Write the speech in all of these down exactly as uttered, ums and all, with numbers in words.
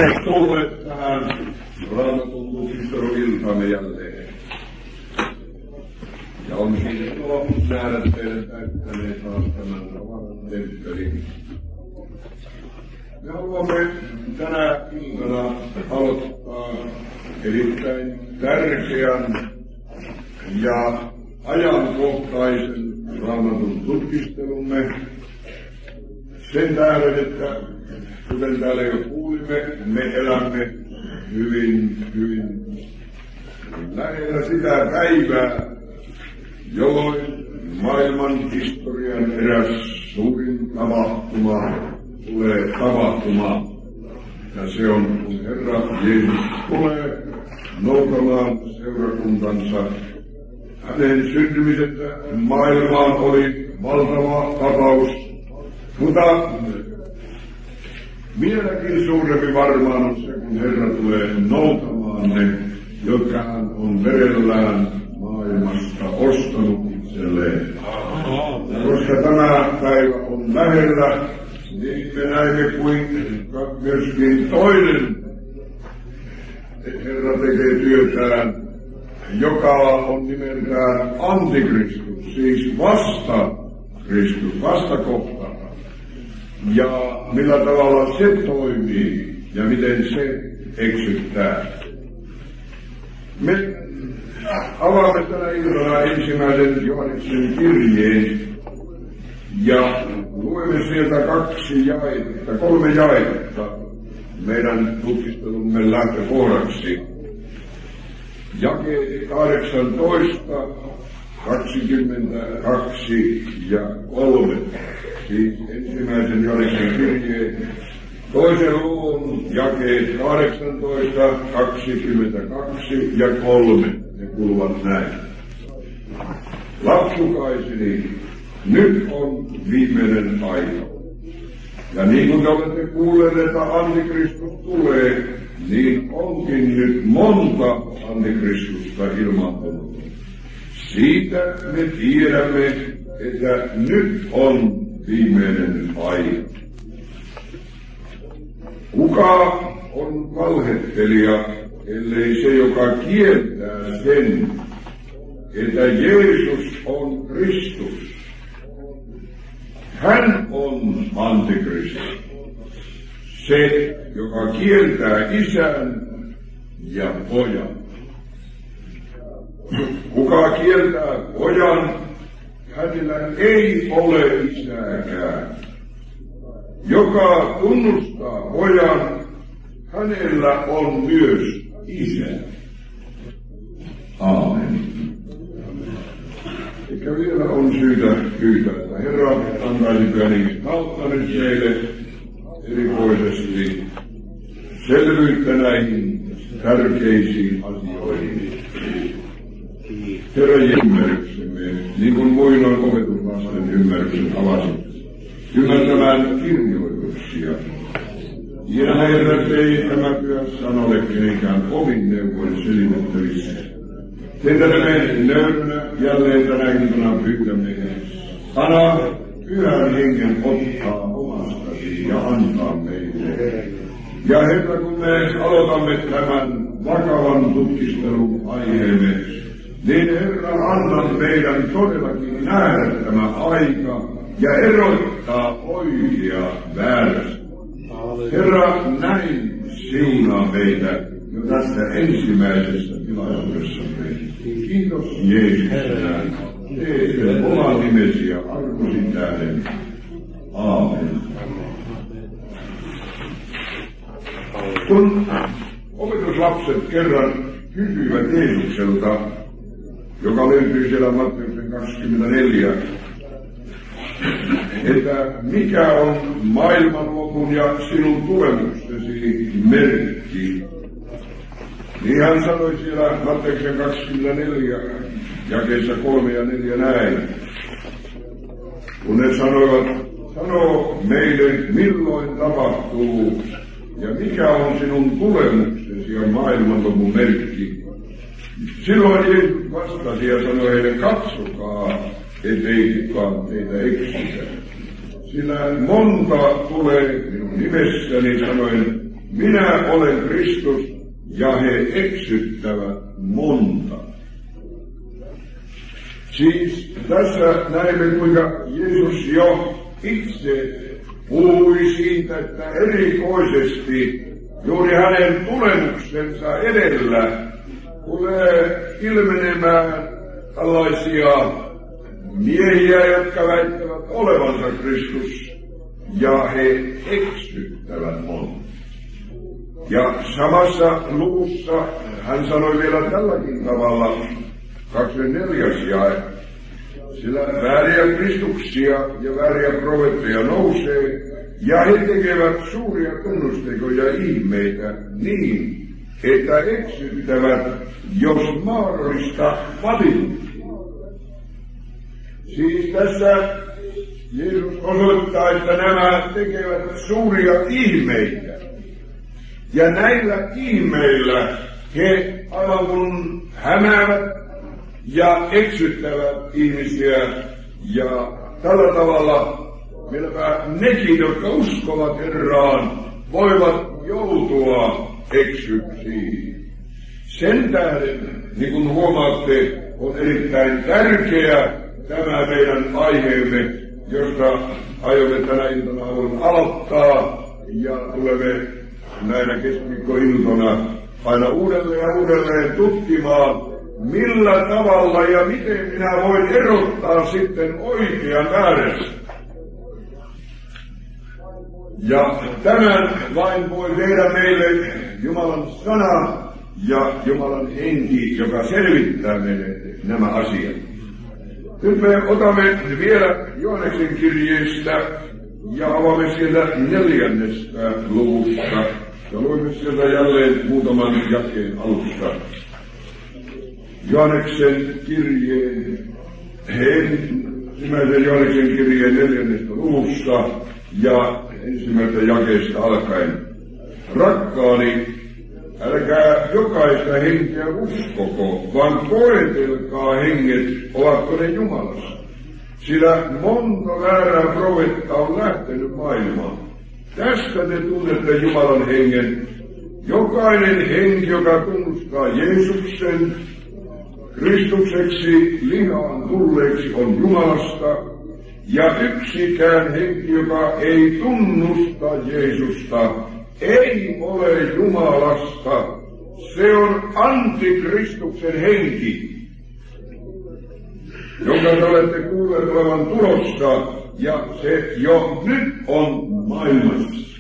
Tervetuloa tähän Raamatun lukisteluiltaamme jälleen. Ja on hienoa nähdä teidän täyttäneet taas tämän tavaran temppelin. Me haluamme tänä iltana aloittaa erittäin tärkeän ja ajankohtaisen Raamatun tutkistelumme. Sen tähden, että kuten täällä jo kuulimme, me elämme hyvin, hyvin lähellä sitä päivää, jolloin maailman historian eräs suurin tapahtuma tulee tapahtumaan. Ja se on, kun Herra Jeesus tulee noutamaan seurakuntansa. Hänen syntymisensä maailmaan oli valtava tapaus. Mutta vieläkin suurempi varmaan on se, kun Herra tulee noutamaan ne, jotka hän on verellään maailmasta ostanut itselleen. Koska tämä päivä on lähellä, niin me näemme kuinka myöskin toinen Herra tekee työtään, joka on nimeltään Antikristus, siis vasta Kristus, vastakohta. Ja millä tavalla se toimii ja miten se eksyttää. Me avaamme tänä iltana ensimmäisen Johanneksen kirjeen ja luemme sieltä kaksi jaetta, kolme jaetta meidän tutkistelumme lähtökohdaksi. Jakeet kahdeksantoista, kaksikymmentäkaksi ja kolme. Siis ensimmäisen Johanneksen kirjeen toisen luvun jakeet kahdeksantoista, kaksikymmentäkaksi ja kolme. Ne kuuluvat näin. Lapsukaiseni, nyt on viimeinen aika. Ja niin kuin te olette kuulleet, että Antikristus tulee, niin onkin nyt monta Antikristusta ilmaantunut. Siitä me tiedämme, että nyt on viimeinen aika. Kuka on valhettelija, ellei se, joka kieltää sen, että Jeesus on Kristus? Hän on Antikristus, se, joka kieltää isän ja pojan. Kuka kieltää pojan, hänellä ei ole isääkään. Joka tunnustaa pojan, hänellä on myös isä. Aamen. Eikä vielä on syytä pyytää, että Herra antaisi pyhänkin kautta nyt meille erikoisesti selvyyttä näihin tärkeisiin asioihin. Herra ymmärryksemme, niin kuin muinoin opetuslasten ymmärryksen avasit, ymmärtämään kirjoituksia. Ja Herra, ei tämä pyhä sana ole kenenkään omin neuvoin selitettävissä. Teitä me nöyränä jälleen tänä iltana pyydämme. Anna pyhän hengen ottaa omastasi ja antaa meille. Ja Herra, kun me aloitamme tämän vakavan tutkistelun aiheemme, niin Herra, anna meidän todellakin nähdä tämä aika ja erottaa oikea väärästä. Herra, näin siunaa meitä jo tässä ensimmäisessä tilaisuudessamme. Kiitos Jeesuksena, teette oman nimesi ja arvosi tähden. Aamen. Kun opetuslapset kerran kysyivät Jeesukselta, joka löytyy siellä Matteuksen kaksikymmentäneljä, että mikä on maailmanlopun ja sinun tulemuksesi merkki, niin hän sanoi siellä Matteuksen kaksikymmentäneljä, jakeessa kolme ja neljä näin, kun ne sanoivat, sano meille milloin tapahtuu ja mikä on sinun tulemuksesi ja maailmanlopun merkki. Silloin Jeesus vastasi ja sanoi heille, katsokaa, ettei kukaan teitä eksytä. Sillä monta tulee minun nimessäni, sanoen, minä olen Kristus, ja he eksyttävät monta. Siis tässä näemme, kuinka Jeesus jo itse puhui siitä, että erikoisesti juuri hänen tulemuksensa edellä tulee ilmenemään tällaisia miehiä, jotka väittävät olevansa Kristus, ja he eksyttävät monta. Ja samassa luvussa hän sanoi vielä tälläkin tavalla, kaksikymmentäneljäs jae, sillä vääriä kristuksia ja vääriä profeettoja nousee, ja he tekevät suuria tunnustekoja ihmeitä niin, että eksyttävät, jos mahdollista, patin. Siis tässä Jeesus osoittaa, että nämä tekevät suuria ihmeitä. Ja näillä ihmeillä he aivan kun hämäävät ja eksyttävät ihmisiä. Ja tällä tavalla vieläpä nekin, jotka uskovat Herraan, voivat joutua eksyksiin. Sen tähden, niin kuin huomaatte, on erittäin tärkeä tämä meidän aiheemme, josta aiomme tänä iltana aloittaa, ja tulemme näinä keskiviikkoiltona aina uudelleen ja uudelleen tutkimaan, millä tavalla ja miten minä voin erottaa sitten oikean väärästä. Ja tämän vain voi tehdä meille Jumalan sana ja Jumalan henki, joka selvittää meille nämä asiat. Nyt me otamme vielä Johanneksen kirjeestä ja avaamme sieltä neljännestä luvusta. Ja luimme sieltä jälleen muutaman jakeen alusta. Johanneksen kirjeen, ensimmäisen Johanneksen kirjeen neljännestä luvusta ja ensimmäisestä jakeesta alkaen. Rakkaani, älkää jokaista henkeä uskoko, vaan koetelkaa henget, ovatko ne Jumalasta. Sillä monta väärää profeettaa on lähtenyt maailmaan. Tästä te tunnette Jumalan hengen. Jokainen henki, joka tunnustaa Jeesuksen Kristukseksi lihaan tulleeksi, on Jumalasta. Ja yksikään henki, joka ei tunnusta Jeesusta, ei ole Jumalasta. Se on antikristuksen henki, jonka te olette kuulleet olevan tulossa, ja se jo nyt on maailmassa.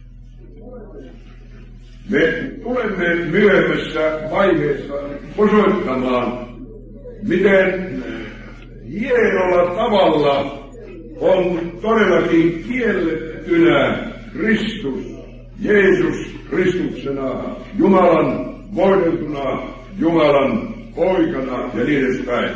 Me tulemme myöhemmässä vaiheessa osoittamaan, miten hienolla tavalla on todellakin kiellettynä Kristus, Jeesus Kristuksena, Jumalan voideltuna, Jumalan poikana ja niin edespäin.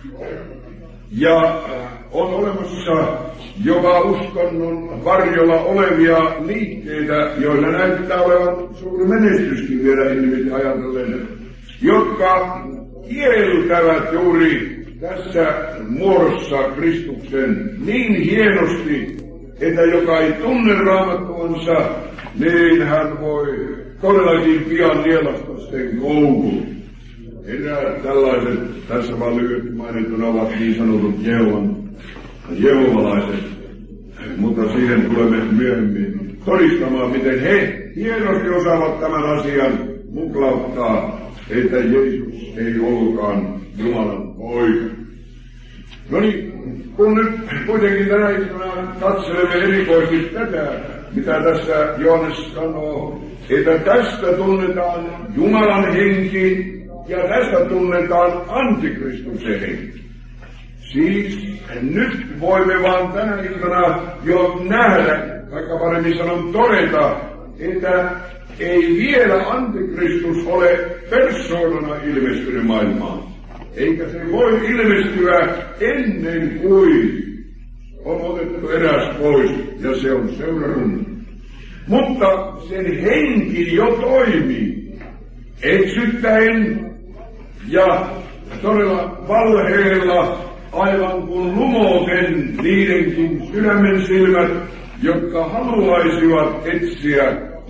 Ja on olemassa jopa uskonnon varjolla olevia liikkeitä, joilla näyttää olevan suuri menestyskin vielä inhimillisesti ajatellen, jotka kieltävät juuri tässä muodossa Kristuksen niin hienosti, että joka ei tunne Raamattuansa, niin hän voi todellakin pian nielasta sen koukun. Eräät tällaiset, tässä vaan lyhyesti mainittuna, ovat niin sanotut Jehovan, jehovalaiset, mutta siihen tulemme myöhemmin todistamaan, miten he hienosti osaavat tämän asian muklauttaa, että Jeesus ei ollutkaan Jumalan poika. No niin, kun nyt kuitenkin tänä iltana katselemme erikoisesti tätä, mitä tässä Johannes sanoo, että tästä tunnetaan Jumalan henki ja tästä tunnetaan antikristuksen henki. Siis nyt voimme vaan tänä iltana jo nähdä, vaikka paremmin sanon todeta, että ei vielä antikristus ole persoonana ilmestynyt maailmaan. Eikä se voi ilmestyä ennen kuin on otettu eräs pois, ja se on seurakunta. Mutta sen henki jo toimii eksyttäen ja todella valheella, aivan kuin lumoten niidenkin sydämen silmät, jotka haluaisivat etsiä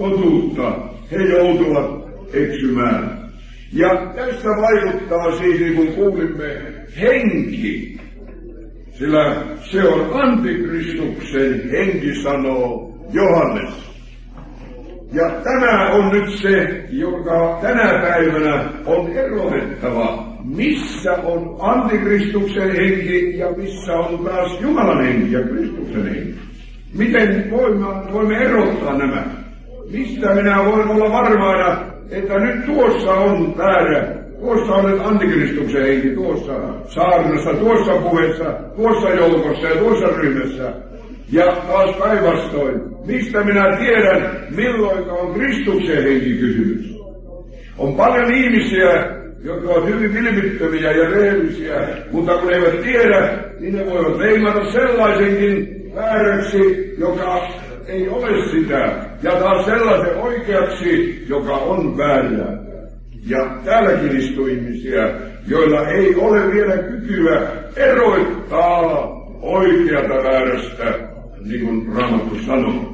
totuutta, he joutuvat eksymään. Ja tästä vaikuttaa siis, niin kuin kuulimme, henki. Sillä se on antikristuksen henki, sanoo Johannes. Ja tämä on nyt se, joka tänä päivänä on erotettava. Missä on antikristuksen henki ja missä on taas Jumalan henki ja Kristuksen henki? Miten voimme, voimme erottaa nämä? Mistä minä voin olla varmaana, että nyt tuossa on väärä, tuossa on nyt antikristuksen henki, tuossa saarnassa, tuossa puheessa, tuossa joukossa ja tuossa ryhmässä. Ja taas päinvastoin, mistä minä tiedän, milloin on Kristuksen henki kysymys? On paljon ihmisiä, jotka ovat hyvin vilpittömiä ja rehellisiä, mutta kun eivät tiedä, niin ne voivat leimata sellaisenkin vääräksi, joka ei ole sitä, ja taas sellaisen oikeaksi, joka on väärä. Ja täälläkin istuu ihmisiä, joilla ei ole vielä kykyä erottaa oikeata väärästä, niin kuin Raamattu sanoo.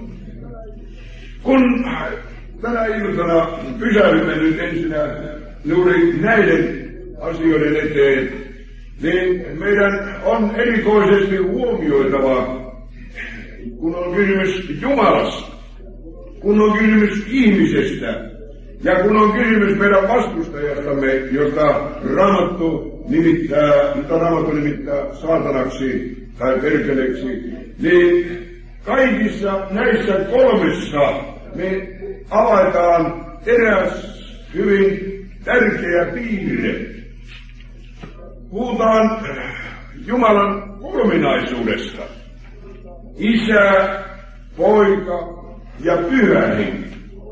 Kun tänä iltana pysähdymme nyt ensinnä juuri näiden asioiden eteen, niin meidän on erikoisesti huomioitava, kun on kysymys Jumalasta, kun on kysymys ihmisestä ja kun on kysymys meidän vastustajastamme, jota Raamattu nimittää, jota Raamattu nimittää saatanaksi tai perkeleeksi, niin kaikissa näissä kolmessa me avataan eräs hyvin tärkeä piirre. Puhutaan Jumalan kolminaisuudesta. Isä, poika ja pyhä henki.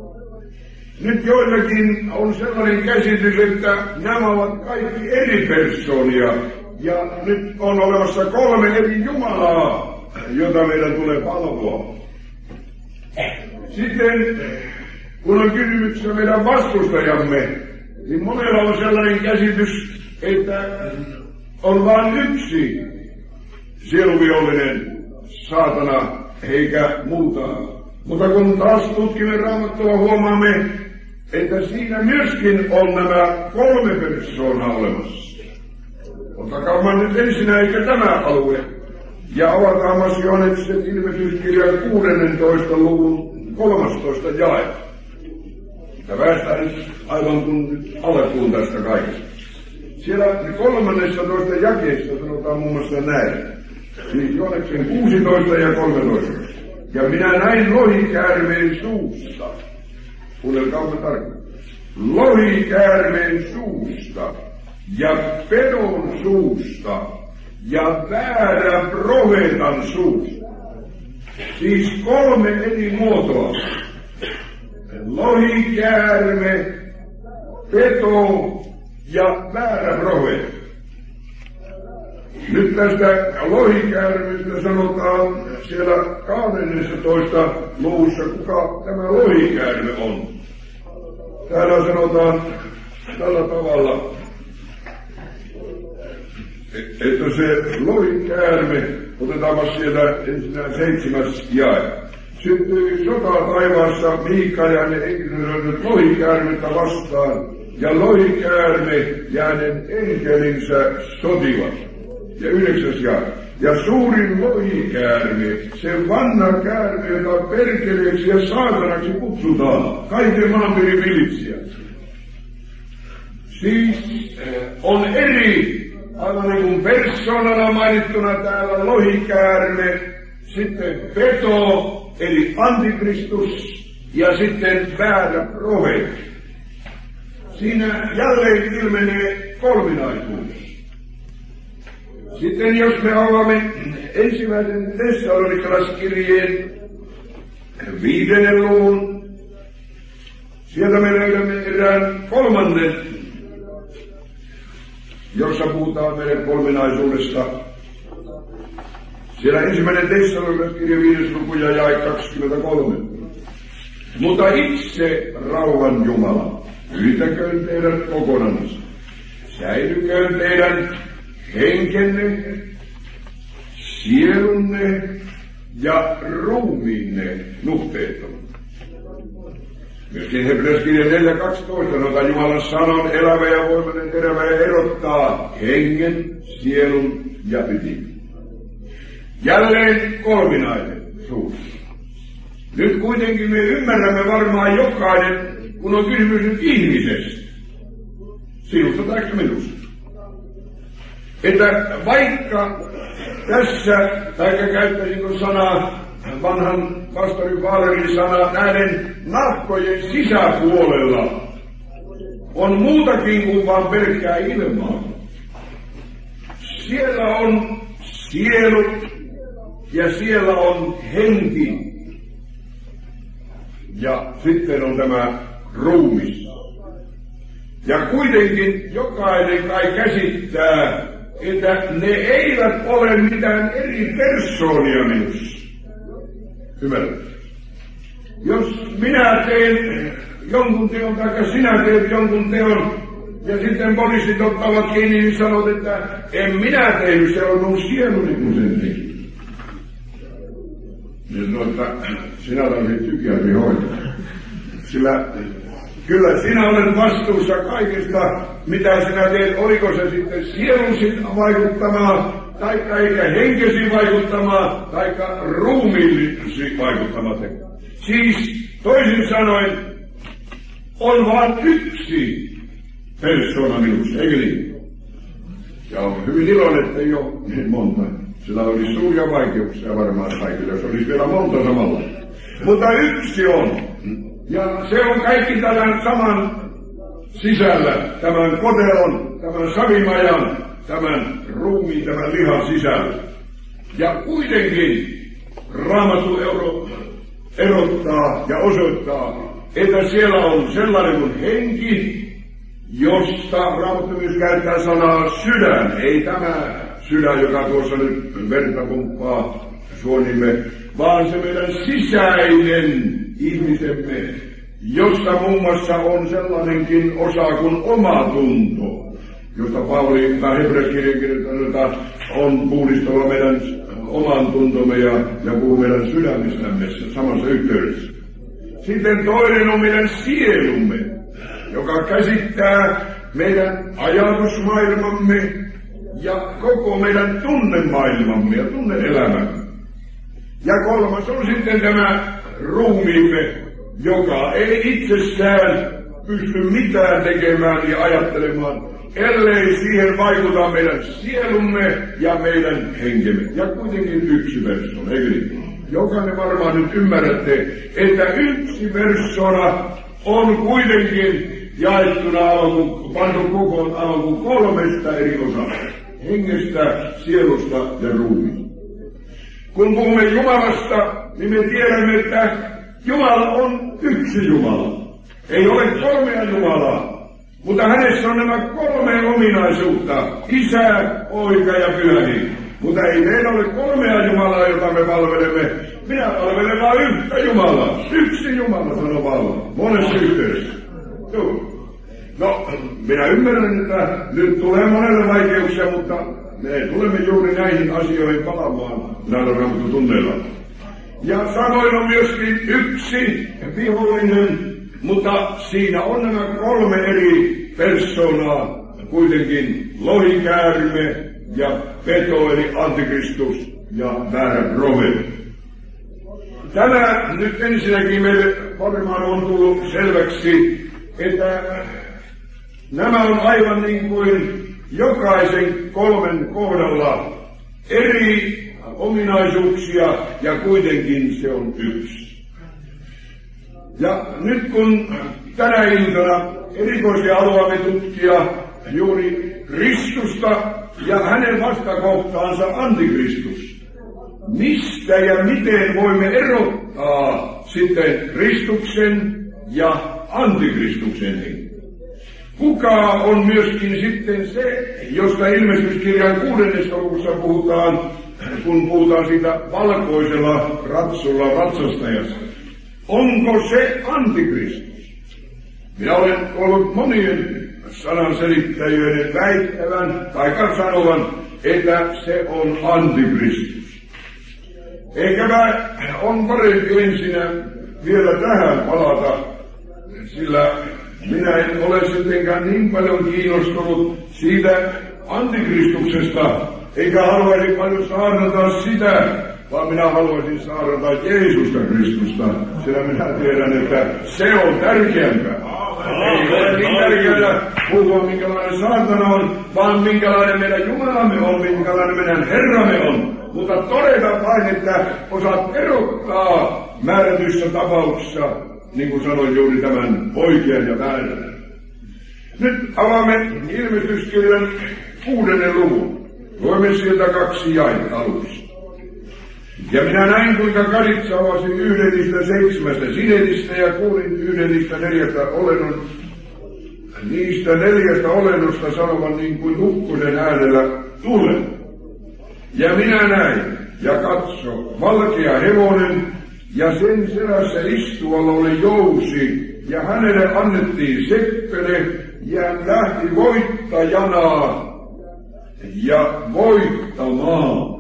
Nyt joillakin on sellainen käsitys, että nämä ovat kaikki eri persoonia. Ja nyt on olemassa kolme eri Jumalaa, jota meidän tulee palvoa. Sitten, kun on kysymyksessä meidän vastustajamme, niin monella on sellainen käsitys, että on vain yksi sieluvihollinen, saatana, eikä muuta. Mutta kun taas tutkimme Raamattua, huomaamme, että siinä myöskin on nämä kolme persoonaa olemassa. Ottakaa nyt ensinnä eikä tämä alue. Ja avataan Johanneksen ilmestyskirjan kuudennentoista luvun kolmastoista jae. Ja päästään nyt aivan kun nyt alkuun tästä kaikesta. Siellä kolmannessatoista jakeessa sanotaan muun muassa näin. Siis Johanneksen kuusitoista ja kolmetoista. Ja minä näin lohikäärmeen suusta. Kuunnelkaamme tarkkaan. Lohikäärmeen suusta ja pedon suusta ja väärän profeetan suusta. Siis kolme eri muotoa. Lohikäärme, peto ja väärä profeetta. Nyt tästä lohikäärmeestä sanotaan siellä kahdennessatoista luvussa, kuka tämä lohikäärme on. Täällä sanotaan tällä tavalla, että se lohikäärme, otetaanpa sieltä ensinnä seitsemäs jae. Syntyi sota taivaassa Miikajan ja enkelisoidut lohikäärmettä vastaan, ja lohikäärme ja hänen enkelinsä sotivat. Ja yhdeksäs jae. Ja suurin lohikäärme, se vanha käärme, jota perkeleeksi ja saatanaksi kutsutaan, kaiken maanpiirin villitsijä. Siis on eri, aivan niin kuin persoonana mainittuna täällä lohikäärme, sitten peto, eli antikristus, ja sitten väärä profeetti. Siinä jälleen ilmenee kolminaisuus. Sitten jos me avaamme ensimmäisen Tessalonikalaiskirjeen viidennen luvun, sieltä me löydämme erään kolmannen, jossa puhutaan meidän kolminaisuudesta. Siellä ensimmäinen Tessalonikalaiskirja viides luku ja jae kaksikymmentäkolme. Mutta itse rauhan Jumala, yltäköön teidät kokonansa, säilyköön teidän henkenne, sielunne ja ruumiinne nuhteettomat. Myöskin Hebreaskirja neljä kaksitoista sanotaan Jumalan sanan elävä ja voimainen terävä ja erottaa hengen, sielun ja ytimen. Jälleen kolminainen suus. Nyt kuitenkin me ymmärrämme varmaan jokainen, kun on kysymys nyt ihmisestä, sinusta tai minusta. Että vaikka tässä, taikka käyttäisin sanaa, vanhan pastori Valerin sanaa, näiden nahkojen sisäpuolella on muutakin kuin vain pelkkää ilmaa. Siellä on sielut ja siellä on henki. Ja sitten on tämä ruumis. Ja kuitenkin jokainen kai käsittää, että ne eivät ole mitään eri persoonia minussa. Ymmärrätkö? Jos minä teen jonkun teon, tai sinä teet jonkun teon, ja sitten poliisit ottavat kiinni, niin sanot, että en minä tehnyt, se on mun sieluni, kun sen teki. Niin sanoo, että sinä tarvitset psykiatrin hoitoa. Sillä kyllä sinä olet vastuussa kaikesta, mitä sinä teet. Oliko se sitten sielusi vaikuttamaan, taikka eikä henkesi vaikuttamaan, taikka ruumiillisi vaikuttamaan. Siis toisin sanoen on vain yksi persoona minussa, eikö niin? Ja on hyvin iloinen, että ei ole niin monta. Sillä olisi suuria vaikeuksia varmaan kaikille, jos olisi vielä monta samalla. Mutta yksi on. Ja se on kaikki tämän saman sisällä, tämän kotelon, tämän savimajan, tämän ruumiin, tämän lihan sisällä. Ja kuitenkin Raamattu euro, erottaa ja osoittaa, että siellä on sellainen kuin henki, josta Raamattu myös käyttää sanaa sydän. Ei tämä sydän, joka tuossa nyt verta pumppaa suonimme, vaan se meidän sisäinen ihmisemme, jossa muun muassa on sellainenkin osa kuin omatunto, josta Pauli tai Hebreaskirjan kirjoittanut on puhdistava meidän oman tuntomme ja, ja puhuu meidän sydämistämme samassa yhteydessä. Sitten toinen on meidän sielumme, joka käsittää meidän ajatusmaailmamme ja koko meidän tunnemaailmamme ja tunneelämämme. Ja kolmas on sitten tämä ruumiimme, joka ei itsessään pysty mitään tekemään ja ajattelemaan, ellei siihen vaikuta meidän sielumme ja meidän henkemme. Ja kuitenkin yksi persona, eikö niin? Jokainen varmaan nyt ymmärrätte, että yksi persona on kuitenkin jaettuna aivan pantu kokoon aivan kuin kolmesta eri osasta. Hengestä, sielusta ja ruumiista. Kun puhumme Jumalasta, niin me tiedämme, että Jumala on yksi Jumala. Ei ole kolmea Jumalaa, mutta hänessä on nämä kolme ominaisuutta, Isä, Poika ja Pyhä Henki. Mutta ei meillä ole kolmea Jumalaa, jota me palvelemme. Minä palvelen vain yhtä Jumalaa. Yksi Jumala, sanoo Paavali, monessa yhteydessä. Joo. No, minä ymmärrän, että nyt tulee monelle vaikeuksia, mutta me tulemme juuri näihin asioihin palaamaan näillä raamattutunneilla. Ja samoin on myöskin yksi vihollinen, mutta siinä on nämä kolme eri persoonaa, kuitenkin lohikäärme ja peto eli antikristus ja väärä profeetti. Tämä nyt ensinnäkin meille varmaan on tullut selväksi, että nämä on aivan niin kuin jokaisen kolmen kohdalla eri ominaisuuksia ja kuitenkin se on yksi. Ja nyt kun tänä iltana erikoisia haluamme tutkia juuri Kristusta ja hänen vastakohtaansa antikristus, mistä ja miten voimme erottaa sitten Kristuksen ja antikristuksen hengen? Kuka on myöskin sitten se, josta ilmestyskirjan kuudennessa luvussa puhutaan, kun puhutaan siitä valkoisella ratsulla ratsastajasta? Onko se antikristus? Minä olen ollut monien sananselittäjien väittävän tai sanovan, että se on antikristus. Eikä on parempi ensinnä vielä tähän palata, sillä minä en ole sittenkään niin paljon kiinnostunut siitä antikristuksesta, eikä haluaisi paljon saarnata sitä, vaan minä haluaisin saarnata Jeesusta Kristusta, sillä minä tiedän, että se on tärkeämpää. Ei ole niin tärkeää puhua, minkälainen saatana on, vaan minkälainen meidän Jumalamme on, minkälainen meidän Herramme on. Mutta todeta vain, että osaat erottaa määrätyissä tapauksissa, niin kuin sanoin juuri tämän oikean ja väärän. Nyt avaamme ilmestyskirjan kuudennen luvun. Luemme sieltä kaksi jaetta aluksi. Ja minä näin, kuinka Karitsa avasi yhden niistä seitsemästä sinetistä ja kuulin yhden niistä neljästä olennon, niistä neljästä olennosta sanovan niin kuin ukkosen äänellä tule. Ja minä näin ja katso, valkea hevonen ja sen selässä istuvalla oli jousi ja hänelle annettiin seppele ja lähti voittajana ja voittamaan.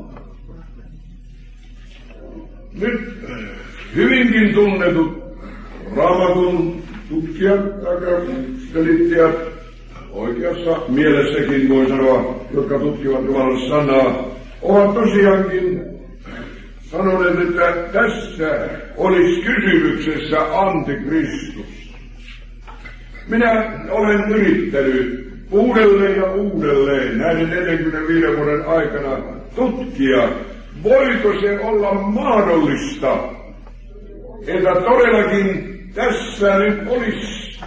Nyt hyvinkin tunnetut Raamatun tutkijat tai selittäjät, oikeassa mielessäkin voi sanoa, jotka tutkivat Jumalan sanaa, ovat tosiaankin sanoneet, että tässä olisi kysymyksessä antikristus. Minä olen yrittänyt uudelleen ja uudelleen näiden neljänkymmenenviiden vuoden aikana tutkia, voiko se olla mahdollista, että todellakin tässä nyt olisi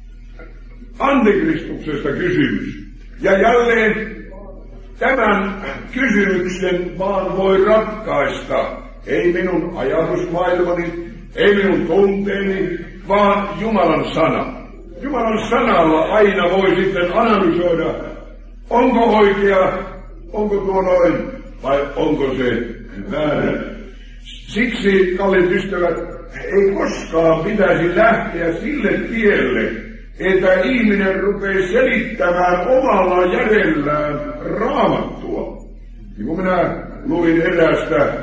antikristuksesta kysymys. Ja jälleen tämän kysymyksen vaan voi ratkaista, ei minun ajatusmaailmani, ei minun tunteeni, vaan Jumalan sana. Jumalan sanalla aina voi sitten analysoida, onko oikea, onko tuo noin, vai onko se väärä. Siksi, kalliit ystävät, ei koskaan pitäisi lähteä sille tielle, että ihminen rupeaa selittämään omalla järjellään Raamattua. Niin kun minä luin eräästä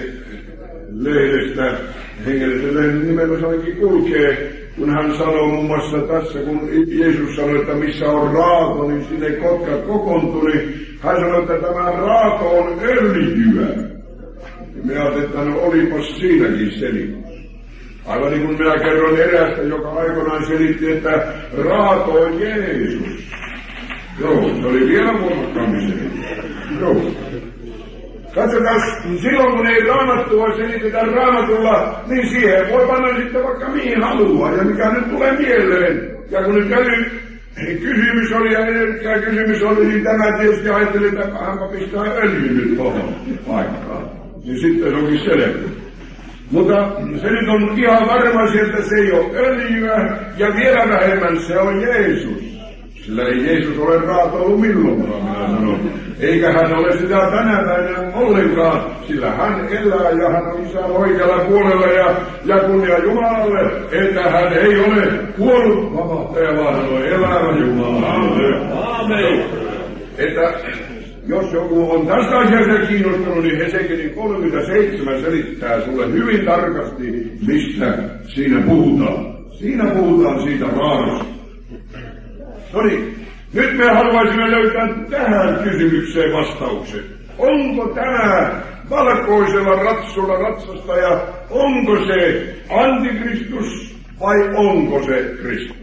lehdestä, hengelliselle nimellä ainakin kulkee, kun hän sanoo muun muassa tässä, kun Jeesus sanoi, että missä on raato, niin sinne kotkat kokoontui. Hän sanoi, että tämä raato on öljyä. Ja minä ajattelin, että no olipas siinäkin selitys. Aivan niin kuin minä kerron erästä, joka aikoinaan selitti, että raato on Jeesus. Joo, se oli vielä voimakkaammin selitys. Joo. Katsotaan, silloin kun ei Raamattua selitetä Raamatulla, niin siihen voi panna sitten vaikka mihin haluaa, ja mikä nyt tulee mieleen. Ja kun nyt käy, kysymys oli, ja energiaa kysymys oli, niin tämä tietysti ajatteli, että hänpä pistää öljy nyt tuohon paikkaan. Niin sitten se onkin selvä. Mutta se nyt on ihan varma sieltä, se ei ole öljyä, ja vielä vähemmän se on Jeesus. Sillä ei Jeesus ole raato ollut milloinkaan, minä sanon. Eikä hän ole sitä tänä päivänä ollenkaan, sillä hän elää ja hän on isän oikealla puolella ja, ja kunnia Jumalalle, että hän ei ole kuollut vapahtaja, vaan hän on elävä Jumala. Aamen. Että jos joku on tästä asiasta kiinnostunut, niin Hesekielin kolmekymmentäseitsemän selittää sulle hyvin tarkasti, mistä siinä puhutaan. Siinä puhutaan siitä raadasta. No niin, nyt me haluaisimme löytää tähän kysymykseen vastauksen. Onko tämä valkoisella ratsulla ratsastaja, onko se antikristus vai onko se Kristus?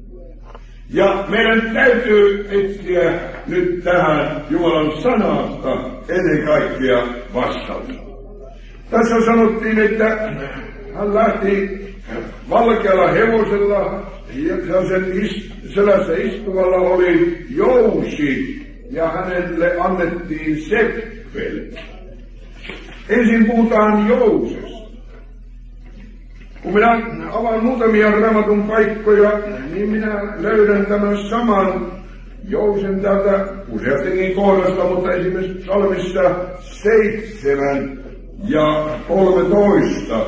Ja meidän täytyy etsiä nyt tähän Jumalan sanasta ennen kaikkea vastausta. Tässä sanottiin, että hän lähti valkealla hevosella ja sen ist, selässä istuvalla oli jousi ja hänelle annettiin seppele. Ensin puhutaan jousesta. Kun minä avaan muutamia Raamatun paikkoja, niin minä löydän tämän saman jousen täältä useastikin kohdasta, mutta esimerkiksi psalmissa seitsemän ja kolmetoista.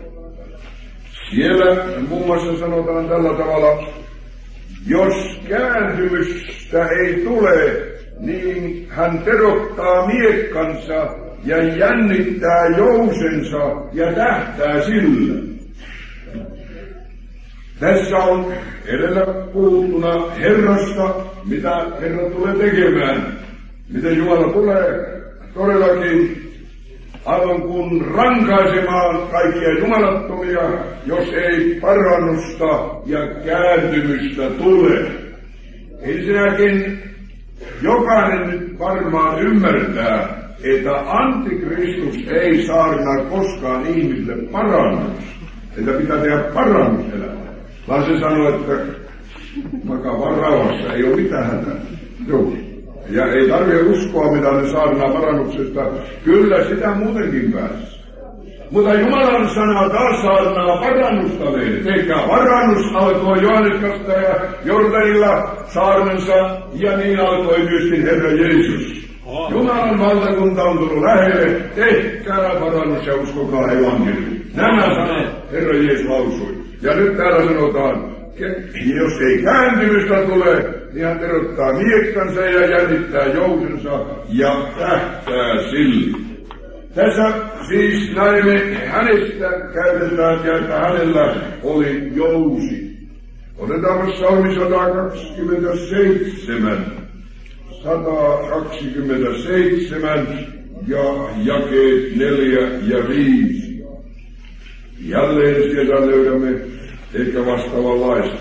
Siellä muun muassa sanotaan tällä tavalla, jos kääntymystä ei tule, niin hän terottaa miekkansa ja jännittää jousensa ja tähtää sillä. Tässä on edellä puhuttuna Herrasta, mitä Herra tulee tekemään. Miten Jumala tulee todellakin aivan kuin rankaisemaan kaikkia jumalattomia, jos ei parannusta ja kääntymystä tule. Ensinnäkin jokainen nyt varmaan ymmärtää, että Antikristus ei saarnaa koskaan ihmisille parannusta. Että pitää tehdä parannuselämä. Vaan se sanoo, että makaa vaan rauhassa, ei ole mitään hätää. Joo. Ja ei tarvitse uskoa, mitä ne saarnaa parannuksesta. Kyllä sitä muutenkin pääsee. Mutta Jumalan sana taas saarnaa parannusta meille. Tehkää parannus, alkoi Johannes Kastaja Jordanilla saarnansa, ja niin alkoi myöskin Herra Jeesus. Jumalan valtakunta on tullut lähelle, tehkää parannus ja uskokaa evankeliumiin. Nämä sanat Herra Jeesus lausui. Ja nyt täällä sanotaan, jos ei kääntymystä tule, niin hän terottaa miekkansa ja jännittää jousensa ja tähtää sille. Tässä siis näemme hänestä käytetään ja että hänellä oli jousi. Otetaan Psalmi sata kaksikymmentäseitsemän. sata kaksikymmentäseitsemän ja jakeet neljä ja viisi. Jälleen sieltä löydämme ehkä vastaavanlaista.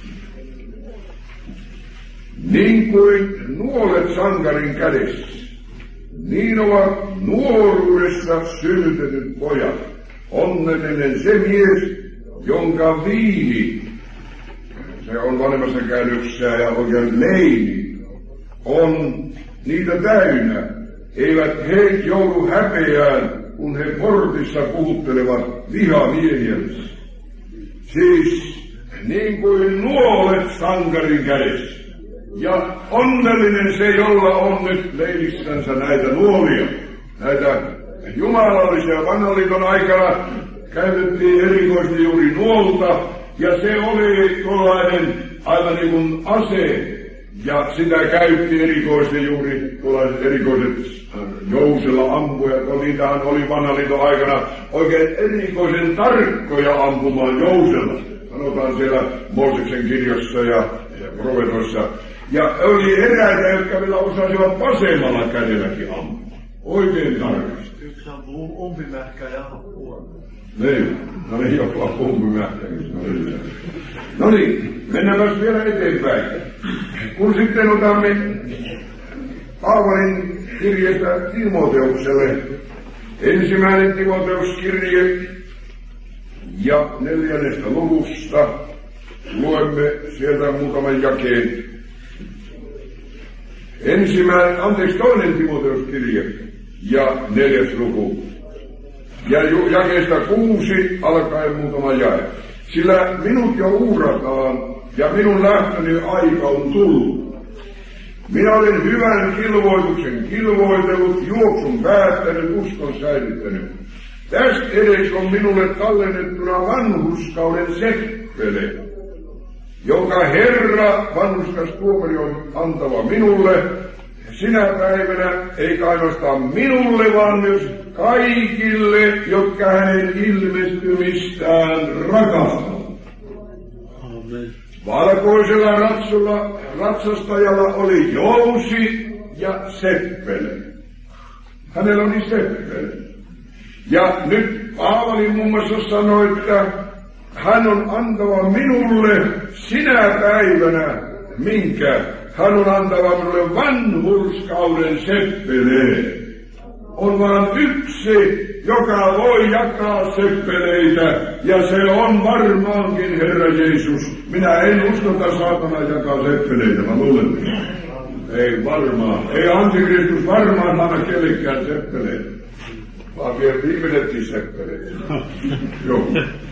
Niin kuin nuolet sankarin kädessä, niin ovat nuoruudessa synnytetyt pojat. Onnellinen se mies, jonka viini, se on vanhemmassa käännöksessä ja oikein leini, on niitä täynnä. Eivät he joudu häpeään, kun he portissa puhuttelevat vihamiehiänsä. Siis niin kuin nuolet sankarin kädessä. Ja onnellinen se, jolla on nyt leivissänsä näitä nuolia. Näitä jumalallisia vanhan liiton aikana käytettiin erikoisesti juuri nuolta. Ja se oli tuollainen aivan niin kuin ase. Ja sitä käytti erikoisesti juuri tuollaiset erikoiset jousella ampujat. Niitähän oli vanhan liiton aikana oikein erikoisen tarkkoja ampumaan jousella. Sanotaan siellä Mooseksen kirjassa ja, ja profetoissa. Ja oli eräitä, jotka vielä osasivat vasemmalla kädelläkin ampua. Oikein tarkasti. Yksi ampuu umpimähkää ja huono. Niin, no niin, jopa umpimähkää. No niin, mennäänpäs vielä eteenpäin. Kun sitten otamme Paavalin kirjeestä Timoteukselle, ensimmäinen Timoteuskirje ja neljännestä luvusta, luemme sieltä muutaman jakeen. Ensimmäinen, anteeksi, toinen Timoteuskirje ja neljäs luku. Ja jakeesta kuusi alkaen muutama jae. Sillä minut jo uurataan ja minun lähtöni aika on tullut. Minä olen hyvän kilvoituksen kilvoitellut, juoksun päättänyt, uskon säilyttänyt. Tästä edes on minulle tallennettuna vanhurskauden seppele, jonka Herra vanhurskas tuomari on antava minulle sinä päivänä, eikä ainoastaan minulle, vaan myös kaikille, jotka hänen ilmestymistään rakastavat. Amen. Valkoisella ratsulla, ratsastajalla oli jousi ja seppele. Hänellä oli seppele. Ja nyt Paavali muun muassa sanoi, että hän on antava minulle sinä päivänä, minkä hän on antava minulle vanhurskauden seppeleen. On vaan yksi, joka voi jakaa seppeleitä, ja se on varmaankin Herra Jeesus. Minä en usko, että saatana jakaa seppeleitä, mä luulen. Ei varmaan. Ei Antikristus varmaan anna kellekään seppeleitä, vaan vielä viimeinetkin seppeleitä. Joo.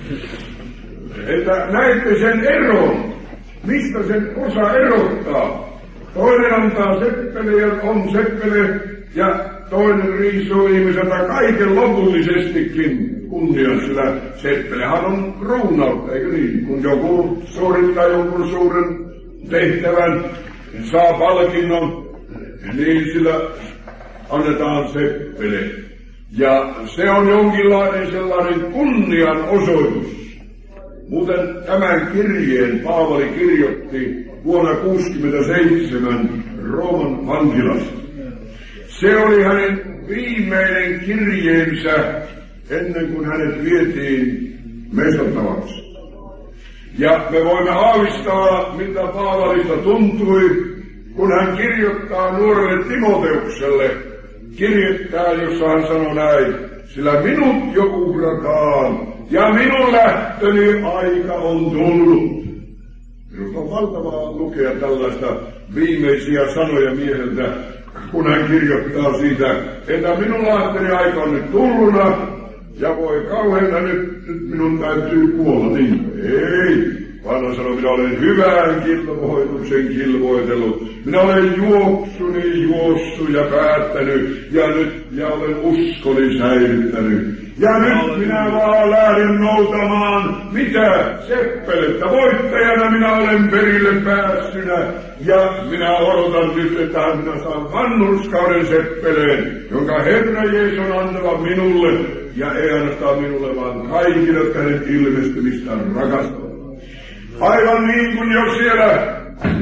Että näette sen eron, mistä sen osa erottaa. Toinen antaa seppele ja on seppele, ja toinen riisuu ihmiseltä kaiken lopullisestikin kunnian, sillä seppelehän on kruunautta, eikö niin? Kun joku suorittaa jonkun suuren tehtävän, saa palkinnon, niin sillä annetaan seppele. Ja se on jonkinlainen sellainen kunnian osoitus. Muuten tämän kirjeen Paavali kirjoitti vuonna kuusikymmentäseitsemän Rooman vankilassa. Se oli hänen viimeinen kirjeensä ennen kuin hänet vietiin mestattavaksi. Ja me voimme aavistaa, mitä Paavalista tuntui, kun hän kirjoittaa nuorelle Timoteukselle kirjettä, jossa hän sanoi näin: sillä minut jo uhrataan, ja minun lähtöni aika on tullut. Minusta on valtavaa lukea tällaista viimeisiä sanoja mieheltä, kun hän kirjoittaa siitä, että minun lähtöni aika on nyt tulluna, ja voi kauheena, nyt, nyt minun täytyy kuolla. Niin, ei, vaan hän sanoi, minä olen hyvän kilvoituksen kilvoitellut. Minä olen juoksuni juossut ja päättänyt, ja nyt ja olen uskoni säilyttänyt. Ja nyt minä vaan lähden noutamaan, mitä? Seppelettä. Voittajana minä olen perille päässynä, ja minä odotan nyt, että minä saan vanhurskauden seppeleen, jonka Herra Jeesus on antava minulle, ja ei ainoastaan minulle, vaan kaikille, jotka hänen ilmestymistään rakastavat. Aivan niin kuin jo siellä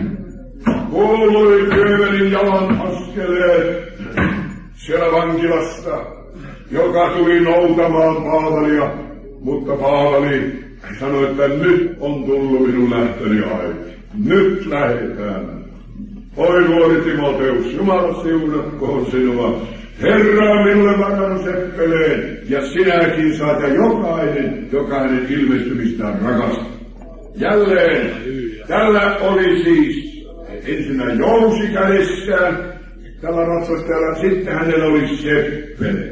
kuului Pyövelin jalan askeleet siellä vankilasta, joka tuli noutamaan Paavalia, mutta Paavali sanoi, että nyt on tullut minun lähtöni aika. Nyt lähdetään. Oi nuori Timoteus, Jumala siunatkoon sinua. Herra on minulle varannut seppeleen, ja sinäkin saat, ja jokainen, joka hänen ilmestymistään rakastaa. Jälleen, tällä oli siis ensinnä jousi kädessään, tällä ratsastajalla, sitten hänellä oli seppele.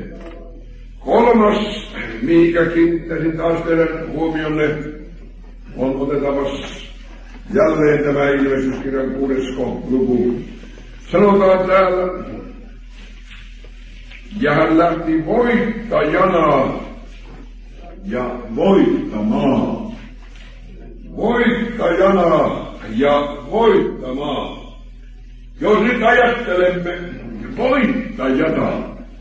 Kolmas, mihinkä kiinnittäisin taas teidän huomionne, on otetamas jälleen tämä ilmestyskirjan kuudes luku. Sanotaan täällä, ja hän lähti voittajana ja voittamaan. Voittajana ja voittamaan. Jos nyt ajattelemme voittajana,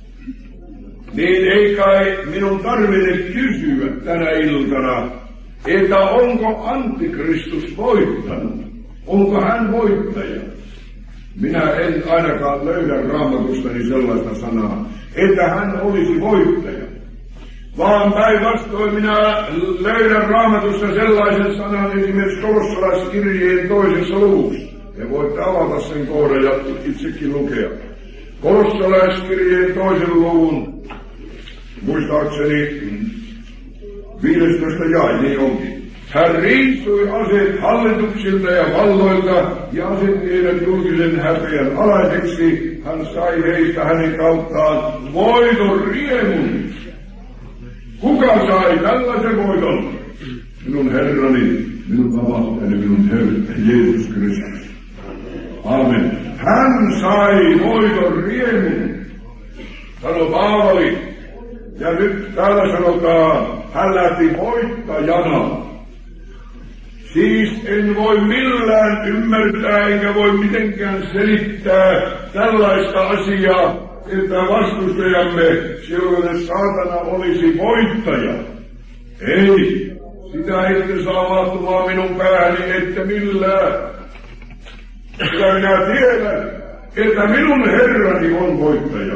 niin ei kai minun tarvitse kysyä tänä iltana, että onko Antikristus voittanut? Onko hän voittaja? Minä en ainakaan löydä Raamatustani sellaista sanaa, että hän olisi voittaja. Vaan päinvastoin minä löydän Raamatusta sellaisen sanan esimerkiksi Kolossalaiskirjeen toisessa luvussa. Ja voitte avata sen kohdan ja itsekin lukea. Kolossalaiskirjeen toisen luvun, muistaakseni viidestoista jae, niin onkin. Hän riisui aseet hallituksilta ja valloilta ja asetti heidän julkisen häpeän alaiseksi. Hän sai heistä hänen kauttaan voiton riemun. Kuka sai tällaisen voiton? Minun Herrani, minun vapahtajani, minun Herra Jeesus Kristus. Amen. Hän sai voiton riemun, sanoi Paavali. Ja nyt täällä sanotaan, hän lähti voittajana. Siis en voi millään ymmärtää, enkä voi mitenkään selittää tällaista asiaa, että vastustajamme, silloin saatana olisi voittaja. Ei, sitä ette saa mahtumaan minun pääni, että millään. Kyllä minä tiedän, että minun Herrani on voittaja.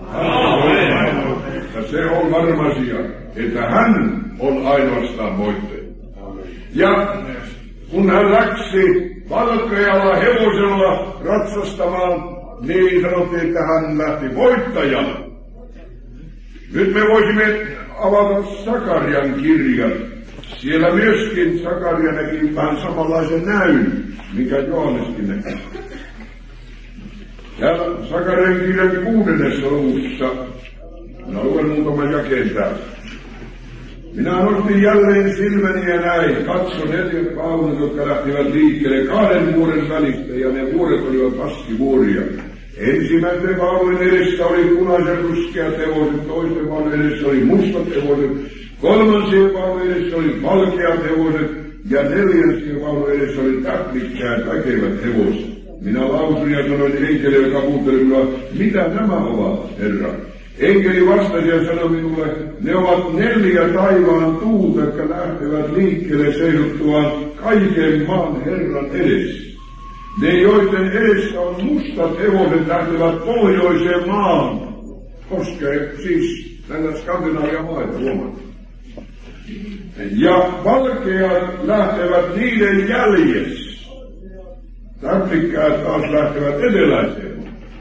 Amen. Ja se on varma asia, että hän on ainoastaan voittaja. Ja kun hän läksi valkealla hevosella ratsastamaan, niin sanottiin, että hän lähti voittajana. Nyt me voisimme avata Sakarian kirjan. Siellä myöskin Sakaria näki vähän samanlaisen näyn, mikä Johanneskin näki. Täällä Sakarian kirjan kuudennessa luvussa, minä luen muutaman jakeen täällä. Minä nostin jälleen silmäni ja näin, katson neljät vaunut, jotka lähtivät liikkeelle kahden vuoden välistä, ja ne vuodet olivat paskivuoria. Ensimmäisen vaunun edessä oli punaisen ruskeat hevoset, toisen vaunun edessä oli mustat hevoset, kolmansien vaunun edessä oli valkeat hevoset, ja neljänsien vaunun edessä oli täplikkäät väkevät hevoset. Minä lausuin ja sanoin henkilölle, joka kuunteli minua, mitä nämä ovat, Herra? Enkeli vastasi ja sanoi minulle, ne ovat neljä taivaan tuulta, jotka lähtevät liikkeelle seisottuaan kaiken maan Herran edessä. Ne, joiden edessä on mustat hevoset, lähtevät pohjoiseen maan. Koskee siis tällä Skandinavian maita, huomatta. Ja valkeat lähtevät niiden jäljessä. Täppikkäät taas lähtevät eteläiseen.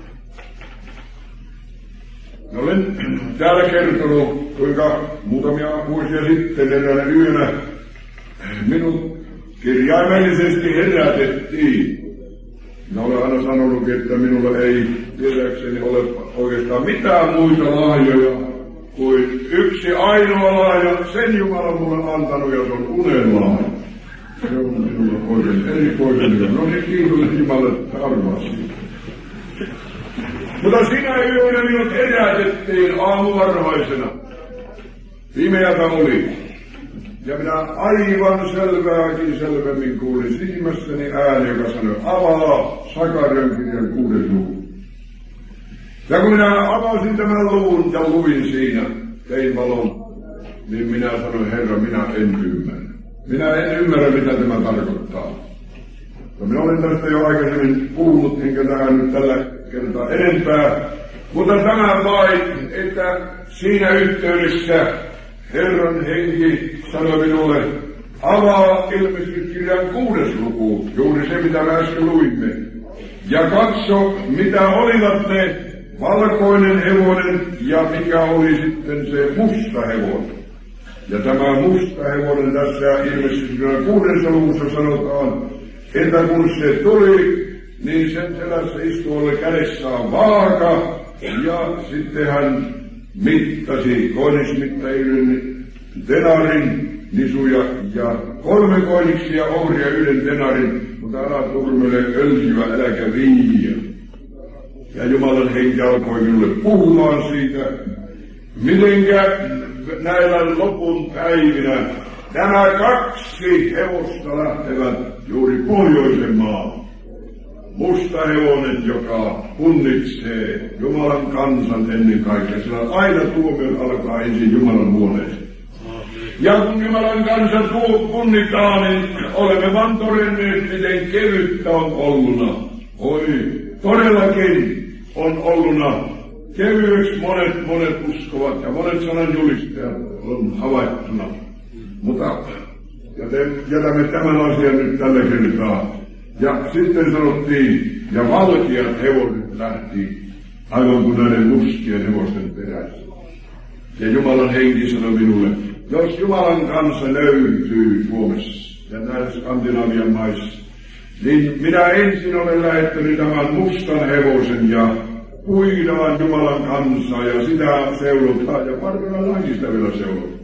Olen täällä kertonut, kuinka muutamia vuosia sitten eräänä yönä minut kirjaimellisesti herätettiin. Minä olen aina sanonut, että minulla ei tietääkseni ole oikeastaan mitään muita lahjoja kuin yksi ainoa lahja. Sen Jumala mulle on antanut ja se on unen lahja. Se on minulla oikein erikoisen hyvä. No niin, kiitos Jumalalle arvasi. Mutta sinä yönä minut herätettiin aamuvarhaisena. Pimeätä oli. Ja minä aivan selvääkin selvemmin kuulin silmässäni ääni, joka sanoi, avaa Sakarian kirjan kuudes luku. Ja kun minä avasin tämän luvun ja luin siinä, tein valon, niin minä sanoin, Herra, minä en ymmärrä. Minä en ymmärrä, mitä tämä tarkoittaa. Ja minä olen tästä jo aikaisemmin puhunut, enkä tähän nyt tällä kertaa enempää. Mutta tämä vain, että siinä yhteydessä Herran henki sanoi minulle, avaa ilmestyskirjan kuudes luku, juuri se mitä me äsken luimme. Ja katso, mitä olivat ne valkoinen hevonen ja mikä oli sitten se musta hevonen. Ja tämä musta hevonen tässä ilmestyskirjan kuudessa luvussa sanotaan, että kun se tuli, niin sen selässä istui oli kädessään vaaka ja sitten hän mittasi koillismittajien denarin nisuja ja kolme koilliksia ohria yhden denarin, mutta älä turmele öljyä, äläkä viiniä. Ja Jumalan henki alkoi minulle puhumaan siitä, mitenkä näillä lopun päivinä nämä kaksi hevosta lähtevät juuri pohjoisen maan. Musta hevonen, joka punnitsee Jumalan kansan ennen kaikkea, sillä aina tuomion alkaa ensin Jumalan huoneeseen. Ja kun Jumalan kansa punnitaan, niin olemme vaan todenneet, miten kevyttä on olluna. Oi, todellakin on olluna. Kevyeksi monet, monet uskovat ja monet sananjulistajat on havaittuna. Mutta jätämme tämän asian nyt tällä kertaa. Ja sitten sanottiin, ja valkeat hevoset lähti aivan kuin näiden mustien hevosten perässä. Ja Jumalan henki sanoi minulle, jos Jumalan kansa löytyy Suomessa ja näissä Skandinavian maissa, niin minä ensin olen lähettänyt tämän mustan hevosen ja puidaan Jumalan kansaa ja sitä seulotaan ja parhaillaan sitä vielä seulotaan.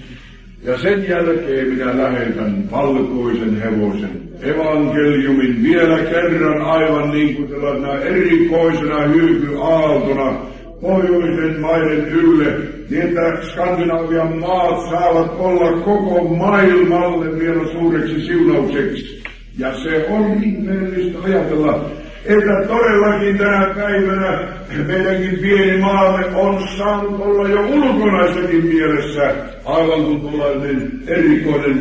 Ja sen jälkeen minä lähetän valkoisen hevosen evankeliumin vielä kerran aivan niin kuin tällaisena erikoisena hylkyaaltona pohjoisen maiden ylle, niin että Skandinavian maat saavat olla koko maailmalle vielä suureksi siunaukseksi. Ja se on ihmeellistä ajatella, että todellakin tänä päivänä meidänkin pieni maamme on saanut olla jo ulkonaisessakin mielessä aivan kuin tuollainen erikoinen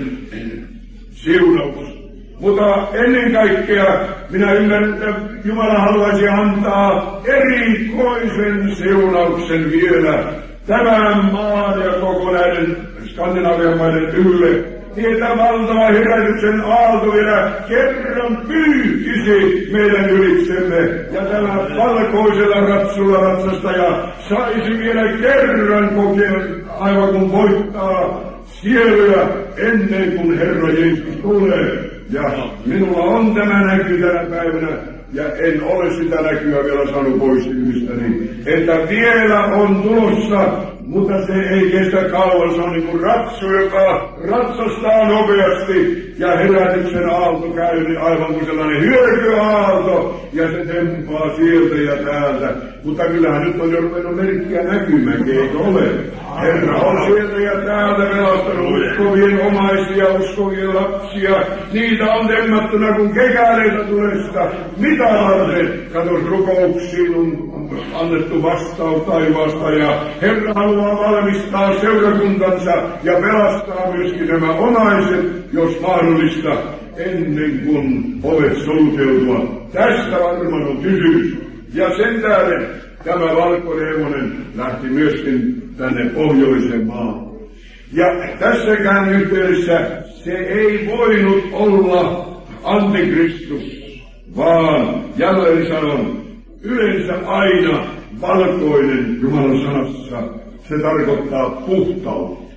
siunaus. Mutta ennen kaikkea minä ymmärrän, että Jumala haluaisi antaa erikoisen siunauksen vielä tämän maan ja koko näiden Skandinavian maiden ylle. Tietä valtava herätyksen aalto vielä kerran pyyhkisi meidän ylitsemme. Ja tämä valkoisella ratsulla ratsastaja saisi vielä kerran kokea aivan kuin voittaa sieluja ennen kuin Herra Jeesus tulee. Ja minulla on tämä näky tänä päivänä, ja en ole sitä näkyä vielä saanut pois silmistäni, että vielä on tulossa mutta se ei kestä kauan. Se on niin kuin ratsu, joka ratsastaa nopeasti ja herätyksen aalto käy niin aivan kuin sellainen hyökyaalto ja se tempaa sieltä ja täältä. Mutta kyllähän nyt on jo ruvennut merkkiä näkymäkin, eikö ole? Herra on sieltä ja täältä pelastanut uskovien omaisia, uskovien lapsia. Niitä on temmattuna kuin kekäleitä tulesta. Mitä varten? Katos, rukouksiin on annettu vastaus taivaasta ja Herra haluaa valmistaa seurakuntansa ja pelastaa myöskin nämä omaiset, jos mahdollista, ennen kuin ovet sulkeutua. Tästä varmaan on kysymys. Ja sen tähden tämä valkoinen hevonen lähti myöskin tänne pohjoiseen maahan. Ja tässäkään yhteydessä se ei voinut olla antikristus, vaan jälleen sanon, yleensä aina valkoinen Jumalan sanassa, se tarkoittaa puhtautta.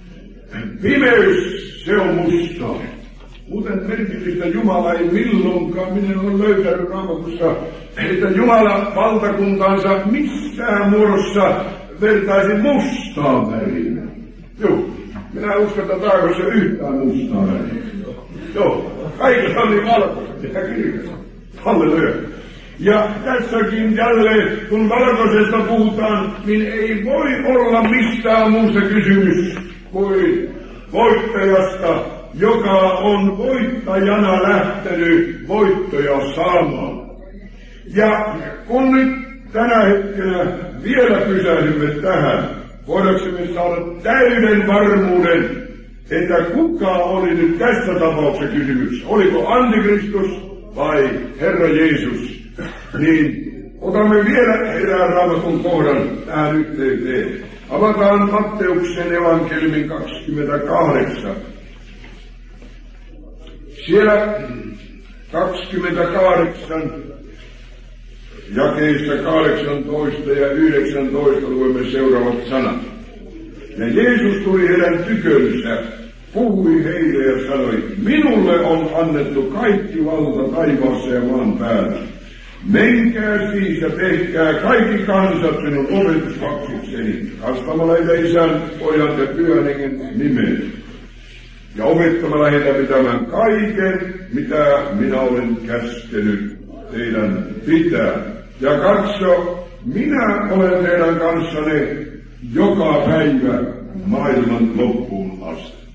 Pimeys, se on mustaa. Muuten merkillistä Jumala ei milloinkaan, minä olen löytänyt Raamatussa, että Jumalan valtakuntaansa missään muodossa vertaisi mustaan värinä. Joo, minä uskon, että taivaassa yhtään mustaa värinä. Joo, kaikilla on niin valkoista ja kirkasta. Halleluja. Ja tässäkin jälleen, kun valkoisesta puhutaan, niin ei voi olla mistään muusta kysymys kuin voittajasta, joka on voittajana lähtenyt voittoja saamaan. Ja kun nyt tänä hetkenä vielä pysähdymme tähän, voidaksemme saada täyden varmuuden, että kuka oli nyt tässä tapauksessa kysymys, oliko Antikristus vai Herra Jeesus, niin otamme vielä erään Raamatun kohdan tähän yhteyteen. Avataan Matteuksen evankeliumin kaksikymmentäkahdeksan. Siellä kaksikymmentäkahdeksan jakeista kahdeksantoista ja yhdeksäntoista luemme seuraavat sanat. Ja Jeesus tuli heidän tykönsä, puhui heille ja sanoi, minulle on annettu kaikki valta taivaassa ja maan päällä. Menkää siis ja tehkää kaikki kansat minun opetuslapsikseni, kastamalla heitä Isän, Pojan ja Pyhän Hengen nimeen. Ja opettamalla heitä pitämään kaiken, mitä minä olen käskenyt teidän pitää. Ja katso, minä olen teidän kanssanne joka päivä maailman loppuun asti.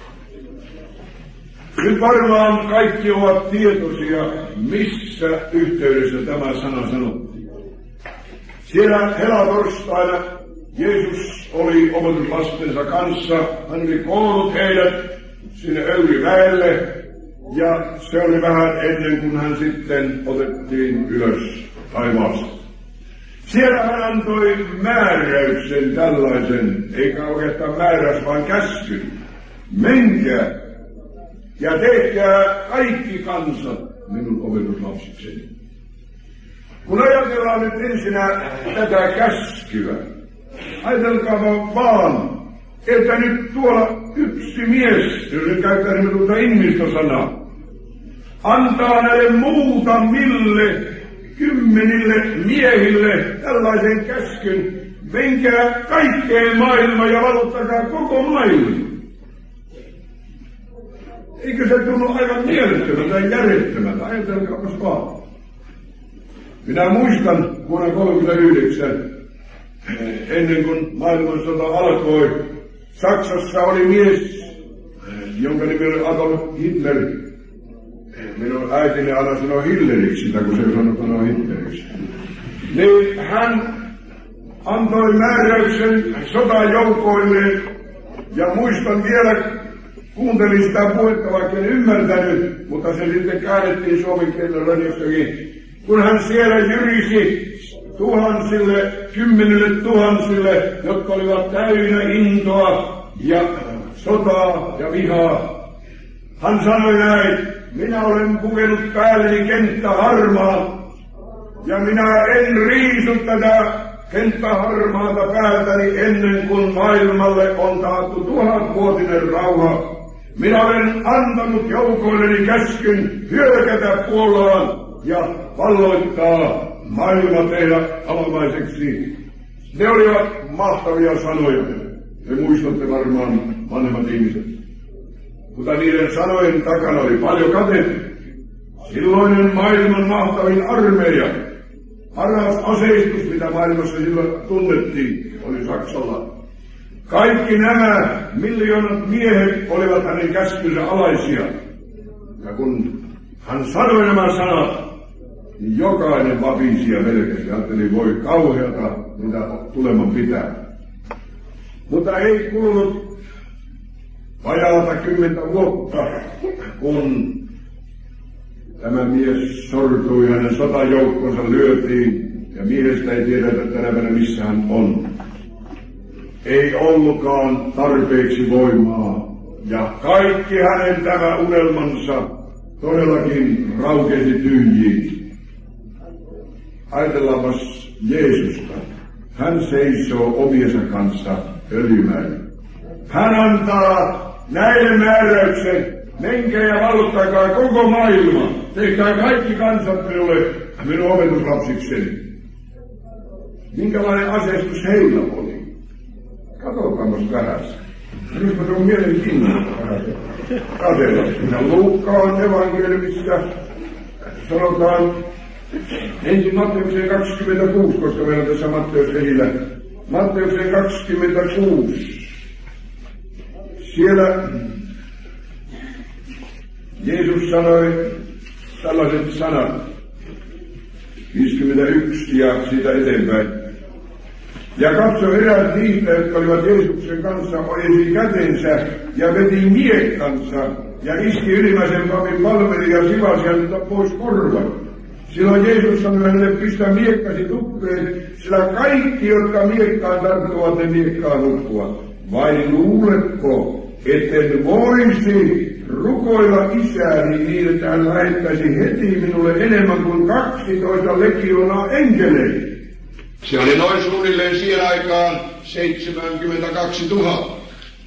Nyt varmaan kaikki ovat tietoisia, missä yhteydessä tämä sana sanottiin. Siellä helatorstaina Jeesus oli opetuslastensa kanssa, hän oli koonnut heidät sinne Öyrimäelle, ja se oli vähän ennen kuin hän sitten otettiin ylös taivaasta. Siellä hän antoi määräyksen tällaisen, eikä oikeastaan määräys, vaan käskyn. Menkää ja tehkää kaikki kansat minun opetuslapsikseni. Kun ajatellaan nyt ensinnä tätä käskyä, ajatelkaapa vaan, että nyt tuolla yksi mies, jos nyt käyttäisimme tuota ihmistosanaa, antaa näille muutamille kymmenille miehille tällaisen käskyn, menkää kaikkeen maailmaan ja valottakaa koko maailman. Eikö se tunnu aivan mielettömältä tai järjettömältä? Ajatelkaapas vaan. Minä muistan vuonna kolmekymmentäyhdeksän, ennen kuin maailmansota alkoi, Saksassa oli mies, jonka nimi oli Adolf Hitler. Minun äitini aina sanoi Hilleriksi sitä, kun se ei sanonut sanoa Hitleriksi. Niin hän antoi määräyksen sotajoukoille, ja muistan vielä, kuuntelin sitä puhetta, vaikka en ymmärtänyt, mutta se sitten käännettiin suomen kielellä radiostakin. Kun hän siellä jyrisi tuhansille, kymmenille tuhansille, jotka olivat täynnä intoa ja sotaa ja vihaa. Hän sanoi näin, minä olen pukenut päälleni kenttäharmaa, ja minä en riisu tätä kenttäharmaata päältäni ennen kuin maailmalle on taattu tuhatvuotinen rauha. Minä olen antanut joukoilleni käskyn hyökätä Puolaan ja valloittaa maailma tehdä alamaiseksi. Ne olivat mahtavia sanoja. Te muistatte varmaan vanhemmat ihmiset. Mutta niiden sanojen takana oli paljon katetta. Silloinen maailman mahtavin armeija, paras aseistus, mitä maailmassa silloin tunnettiin, oli Saksalla. Kaikki nämä miljoonat miehet olivat hänen käskynsä alaisia. Ja kun hän sanoi nämä sanat, niin jokainen vapisi ja melkein ajatteli, voi kauheata, mitä tuleman pitää. Mutta ei kulunut vajaata kymmentä vuotta, kun tämä mies sortui, hänen sotajoukkonsa lyötiin, ja miehestä ei tiedetä tänä päivänä missä hän on. Ei ollutkaan tarpeeksi voimaa, ja kaikki hänen tämä unelmansa todellakin raukesi tyhjiin. Ajatellaanpas Jeesusta. Hän seisoo omiensa kanssa Öljymäellä. Hän antaa näille määräyksen, menkää ja vallottakaa koko maailma. Tehkää kaikki kansat minulle, minun opetuslapsikseni. Minkälainen aseistus heillä oli? Katokaapas vähässä. Nyt se on mielenkiintoista katsella. Minä Luukkaan evankeliumissa sanotaan ensin Matteuksen kaksikymmentäkuusi, koska meillä on tässä Matteus esillä. Matteuksen kaksikymmentäkuusi. Siellä Jeesus sanoi tällaiset sanat, viisikymmentäyksi ja siitä eteenpäin. Ja katso eräät niitä, jotka olivat Jeesuksen kanssa, ojensi kätensä ja veti miekkansa ja iski ylimmäisen papin palveli ja sivasi häntä pois korvan. Silloin Jeesus sanoi hänelle, pistä miekkasi tuppeen, sillä kaikki, jotka miekkaan tarttuvat, ne miekkaan hukkuvat. Vai luuletko, etten voisi rukoilla isääni niin, että hän lähettäisi heti minulle enemmän kuin kaksitoista legioonaa enkeleitä? Se oli noin suunnilleen siihen aikaan seitsemänkymmentäkaksituhatta.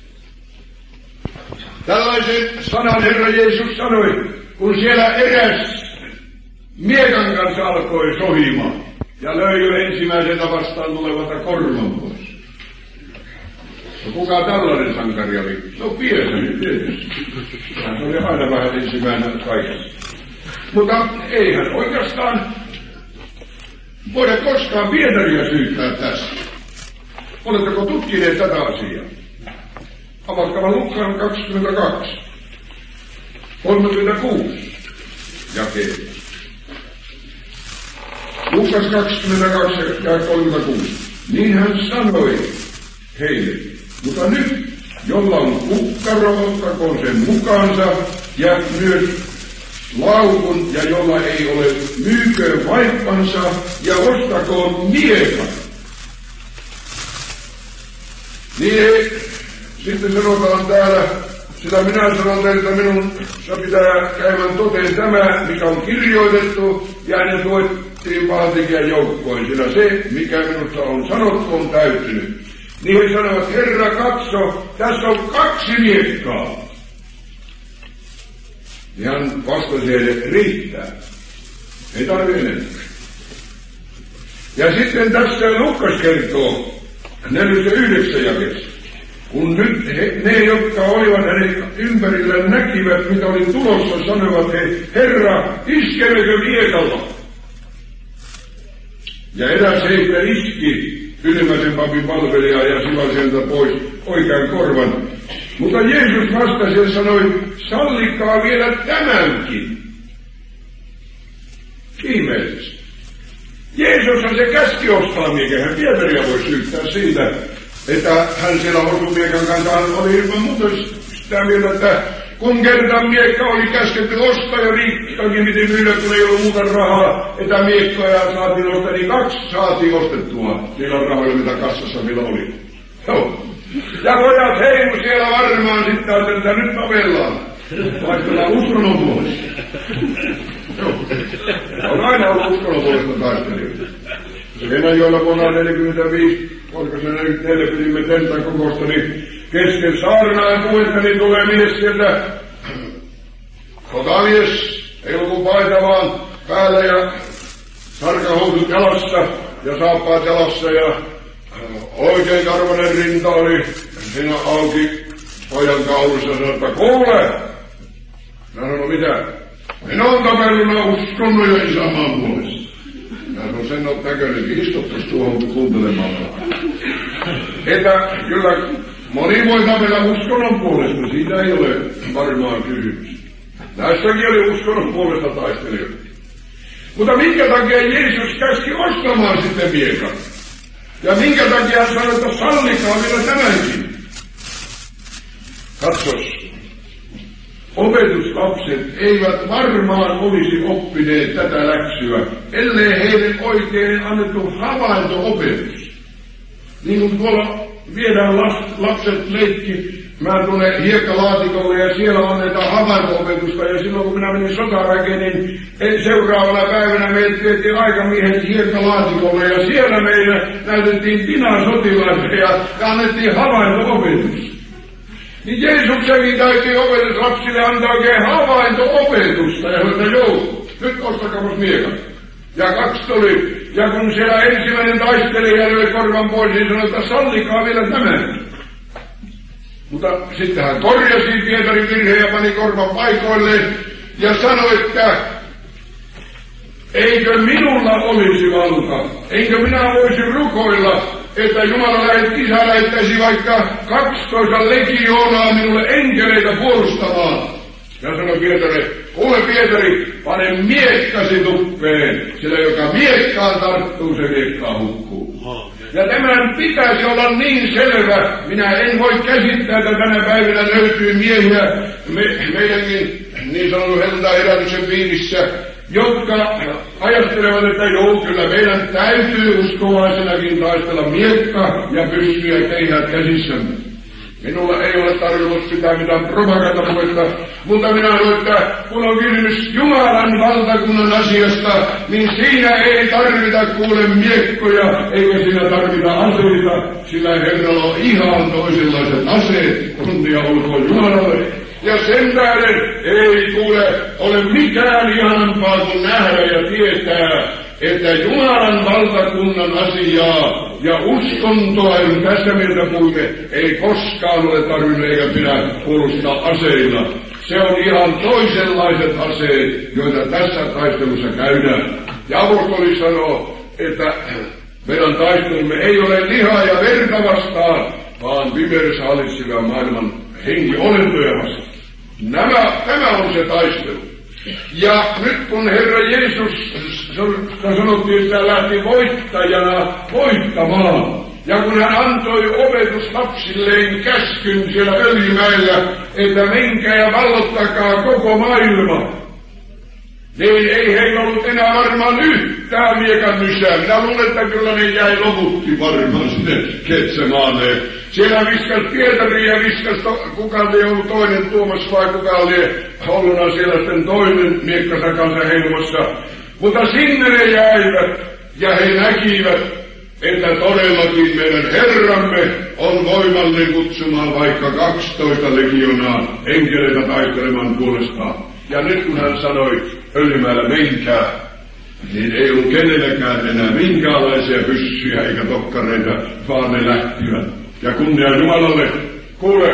Tällaisen sanan Herra Jeesus sanoi, kun siellä eräs miekan kanssa alkoi sohimaan ja löi jo ensimmäisenä vastaan tulevalta korvan pois. No kuka tällainen sankari oli? No Pietari tietysti. Hän oli aina vähän ensimmäinen kaikessa. Mutta eihän oikeastaan voida koskaan Pietaria syyttää tästä. Oletteko tutkineet tätä asiaa? Avatkaa Luukkaan kaksikymmentäkaksi. kolmekymmentäkuusi jakeet. Luukas kaksikymmentäkaksi ja kolmekymmentäkuusi. Niin hän sanoi heille. Mutta nyt, jolla on kukkaro, ottakoon sen mukaansa ja myös laukun, ja jolla ei ole, myyköön vaippansa ja ostakoon miekan. Niin sitten sanotaan täällä, sillä minä sanon teiltä, minun pitää käymään toteen tämä, mikä on kirjoitettu, ja ne tuettiin pahantekijän joukkoin, sillä se, mikä minusta on sanottu, on täyttynyt. Niin he sanovat, Herra, katso, tässä on kaksi miekkaa. Ja hän vastasi, että riittää. Ei tarvitse enemmän. Ja sitten tässä Lukas kertoo neljäkymmentäyhdeksän jakeessa. Kun nyt he, ne, jotka olivat hänen ympärillä, näkivät, mitä oli tulossa, sanoivat he, Herra, iskemmekö miekalla? Ja eräs heistä iski ylimmäisen papin palvelijaa ja sivasi häntä pois oikean korvan. Mutta Jeesus vastasi ja sanoi, sallikaa vielä tämänkin. Ihmeellisesti. Jeesushan se käski ostaa mieken. Hän Pietaria voi syyttää siitä, että hän siellä osumiekan kanssa oli ilman muuta sitä mieltä, että kun kerran miekka oli käsketty ostaa ja riittäkin piti myydä, kun ei ollut muuta rahaa, että miekkoja saatiin ostaa, niin kaksi saatiin ostettua niillä rahoilla, mitä kassassa vielä oli. Joo. Ja pojat heimu siellä varmaan sitten, että nyt novellaan. Laistellaan uskonnon puolesta. Joo. On aina ollut uskonnon puolesta taistelijoita. Venäjällä vuonna neljäkymmentäviisi, oliko se neljäkymmentäneljä, pidimme tentaan kokousta, niin kesken saarnaan puhetta, niin tulee mies sieltä sotamies, ei ollut paita vaan päällä ja sarkahousut jalassa ja saappaat jalassa ja oikein karvanen rinta oli siinä auki pojan kaulussa, sanoi, että kuule! Mä sanoin, mitä? Minä oon tapelluna uskonut jo isänmaan puolesta. Mä sanoin, sen oot näköinenkin, istuttas tuohon kuuntelemaan. Että kyllä moni voi tapella uskonnon puolesta, siitä ei ole varmaan kysymys. Näissäkin oli uskonnon puolesta taistelijoita. Mutta minkä takia Jeesus käski ostamaan sitten miekan? Ja minkä takia hän sanoi, että sallikaa vielä tämänkin? Katsos. Opetuslapset eivät varmaan olisi oppineet tätä läksyä, ellei heille oikein annettu havainto-opetus. Niin kuin tuolla viedään lapset leikki, mä tunnen hiekkalaatikolle ja siellä annetaan havainto-opetusta. Ja silloin kun minä menin sotaväkeen, niin seuraavana päivänä meidät vietiin aikamiehen hiekkalaatikolle ja siellä meille näytettiin Tinan sotilaita ja annettiin havainto-opetus. Niin Jeesuksenkin täytyy opetuslapsille antaa oikein havainto-opetusta. Ja sanoin, joo, nyt ostakapas miekan. Ja kaksi tuli. Ja kun siellä ensimmäinen taistelija löi korvan pois, niin sanoi, että sallikaa vielä tämän. Mutta sitten hän korjasi Pietarin virheen ja pani korvan paikoilleen ja sanoi, että eikö minulla olisi valta, eikö minä voisi rukoilla, että Jumala lähetti, isä lähettäisi vaikka kaksitoista legioonaa minulle enkeleitä puolustamaan. Ja sanoi Pietari, kuule Pietari, pane miekkasi tuppeen, sillä joka miekkaan tarttuu, se miekkaan hukkuu. Ja tämän pitäisi olla niin selvä, minä en voi käsittää, että tänä päivänä löytyy miehiä me, meidänkin niin sanotun heltaherätyksen piirissä, jotka ajattelevat, että joo, kyllä meidän täytyy uskovaisenakin taistella miekka ja pystyä keihät käsissämme. Minulla ei ole tarkoitus pitää mitään propagandapuhetta, mutta minä sanon, että kun on kysymys Jumalan valtakunnan asiasta, niin siinä ei tarvita kuule miekkoja, eikä siinä tarvita aseita, sillä Herralla on ihan toisenlaiset aseet, kunnia olkoon Jumalalle. Ja sen tähden ei kuule ole mitään ihanampaa kuin nähdä ja tietää, että Jumalan valtakunnan asiaa ja uskontoa, jos tässä mieltä puhumme, ei koskaan ole tarvinnut eikä pidä puolustaa aseilla. Se on ihan toisenlaiset aseet, joita tässä taistelussa käydään. Ja apostoli sanoo, että meidän taistelumme ei ole lihaa ja verta vastaan, vaan pimeydessä hallitsevia maailman henkiolentoja vastaan. Nämä, tämä on se taistelu. Ja nyt kun Herra Jeesus sanottiin, että hän lähti voittajana voittamaan, ja kun hän antoi opetuslapsilleen käskyn siellä Öljymäellä, että menkää ja vallottakaa koko maailma, niin ei heillä ollut enää varmaan yhtään miekan nysää. Minä luulen, että kyllä ne jäi loputti varmaan sinne Getsemaneen. Siellä viskas Pietari ja viskas, to, kuka oli ollut toinen Tuomas vai kuka oli olluna siellä sitten toinen miekkansa kanssa heilumassa. Mutta sinne ne jäivät ja he näkivät, että todellakin meidän Herramme on voimallinen kutsumaan vaikka kaksitoista legionaa enkeleitä taistelemaan puolestaan. Ja nyt kun hän sanoi Öljymäellä menkää, niin ei ollut kenelläkään enää minkäänlaisia pyssyjä eikä tokkareita, vaan ne lähtivät. Ja kunnia Jumalalle, kuule,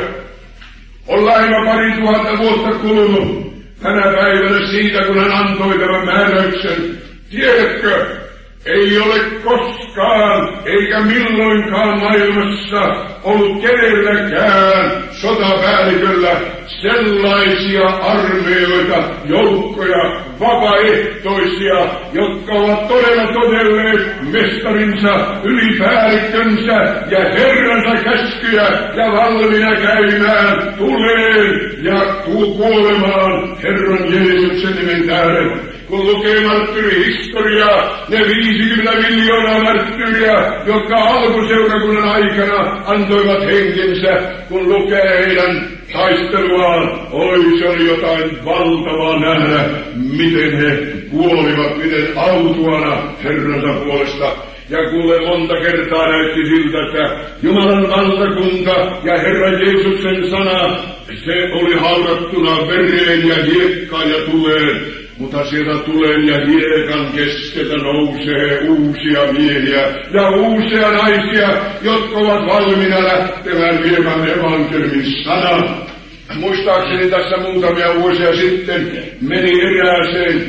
on lähellä pari tuhatta vuotta kulunut tänä päivänä siitä, kun hän antoi tämän määräyksen. Tiedätkö, ei ole koskaan eikä milloinkaan maailmassa ollut kenelläkään sotapäälliköllä sellaisia armeijoita, joukkoja, vapaaehtoisia, jotka ovat todella todelleet mestarinsa, ylipäällikkönsä ja herransa käskyjä ja valmiina käymään tuleen ja kuolemaan Herran Jeesuksen nimen tähden. Kun lukee marttyyrihistoriaa, ne viisikymmentä miljoonaa marttyyriä, jotka alkuseurakunnan aikana antoivat henkensä, kun lukee heidän taisteluaan, oi se oli jotain valtavaa nähdä, miten he kuolivat, miten autuana Herransa puolesta. Ja kuule monta kertaa näytti siltä, että Jumalan valtakunta ja Herran Jeesuksen sana, se oli haudattuna vereen ja hiekkaan ja tuleen. mutta sieltä tulen ja hiekan keskeltä nousee uusia miehiä ja uusia naisia, jotka ovat valmiina lähtemään viemään evankeliumin sanan. Muistaakseni tässä muutamia vuosia sitten meni erääseen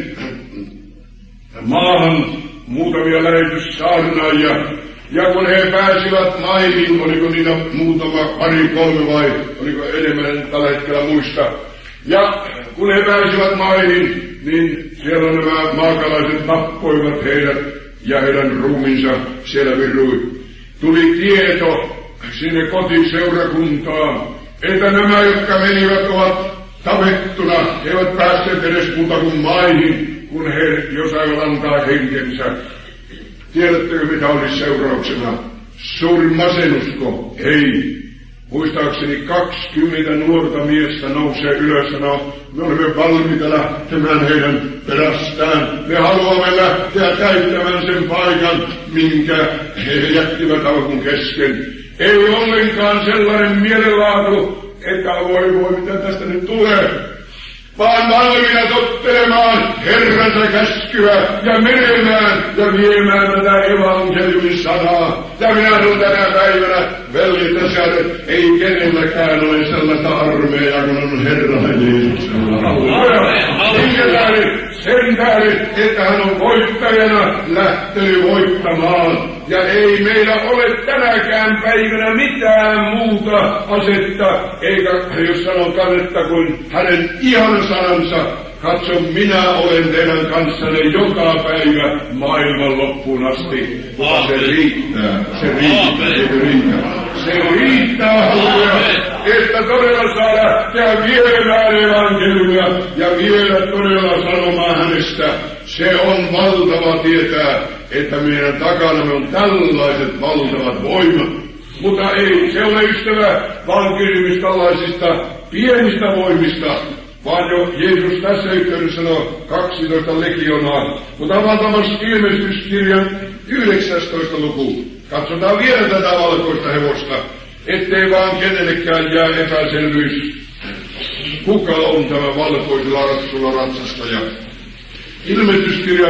maahan muutamia lähetyssaarnaajia, ja kun he pääsivät maihin, oliko niitä muutama, pari, kolme vai oliko enemmän tällä hetkellä muista, ja kun he pääsivät maihin, niin siellä nämä maakalaiset tappoivat heidät ja heidän ruumiinsa siellä virui. Tuli tieto sinne kotiseurakuntaan, että nämä, jotka menivät, ovat tapettuna, he eivät päässeet edes muuta kuin maihin, kun he jo saivat antaa henkensä. Tiedättekö, mitä oli seurauksena? Suuri masennusko? Ei. Muistaakseni kaksikymmentä nuorta miestä nousee ylös ja sanoo, me olemme valmiita lähtemään heidän perästään. Me haluamme lähteä täyttämään sen paikan, minkä he jättivät alkuun kesken. Ei ollenkaan sellainen mielenlaatu, että voi voi mitä tästä nyt tulee, vaan valmiina tottelemaan Herransa käskyä ja menemään ja viemään tätä evankeliumin sanaa. Ja minä sanon tänä päivänä, veljet ja säädöt, ei kenelläkään ole sellaista armeijaa, kun on Herra Jeesuksella. Minkä tähden? Sen tähden, että hän on voittajana lähtenyt voittamaan. Ja ei meillä ole tänäkään päivänä mitään muuta asetta, eikä jos sanotaan, että kuin hänen ihan sanansa. Katso, minä olen teidän kanssanne joka päivä maailman loppuun asti. Mutta se riittää, se riittää, se riittää. Se riittää, halleluja, että todella saa lähteä viemään evankeliumia ja vielä todella sanomaan hänestä. Se on valtava tietää, että meidän takanamme on tällaiset valtavat voimat. Mutta ei se ole ystävä, vaan kysymys tällaisista pienistä voimista, vaan jo Jeesus tässä yhteydessä sanoo kaksitoista legionaa. Mutta avataan ilmestyskirjan yhdeksästoista luku. Katsotaan vielä tätä valkoista hevosta, ettei vaan kenellekään jää epäselvyys, kuka on tämä valkoisella ratsulla ratsastaja. Ilmestyskirjan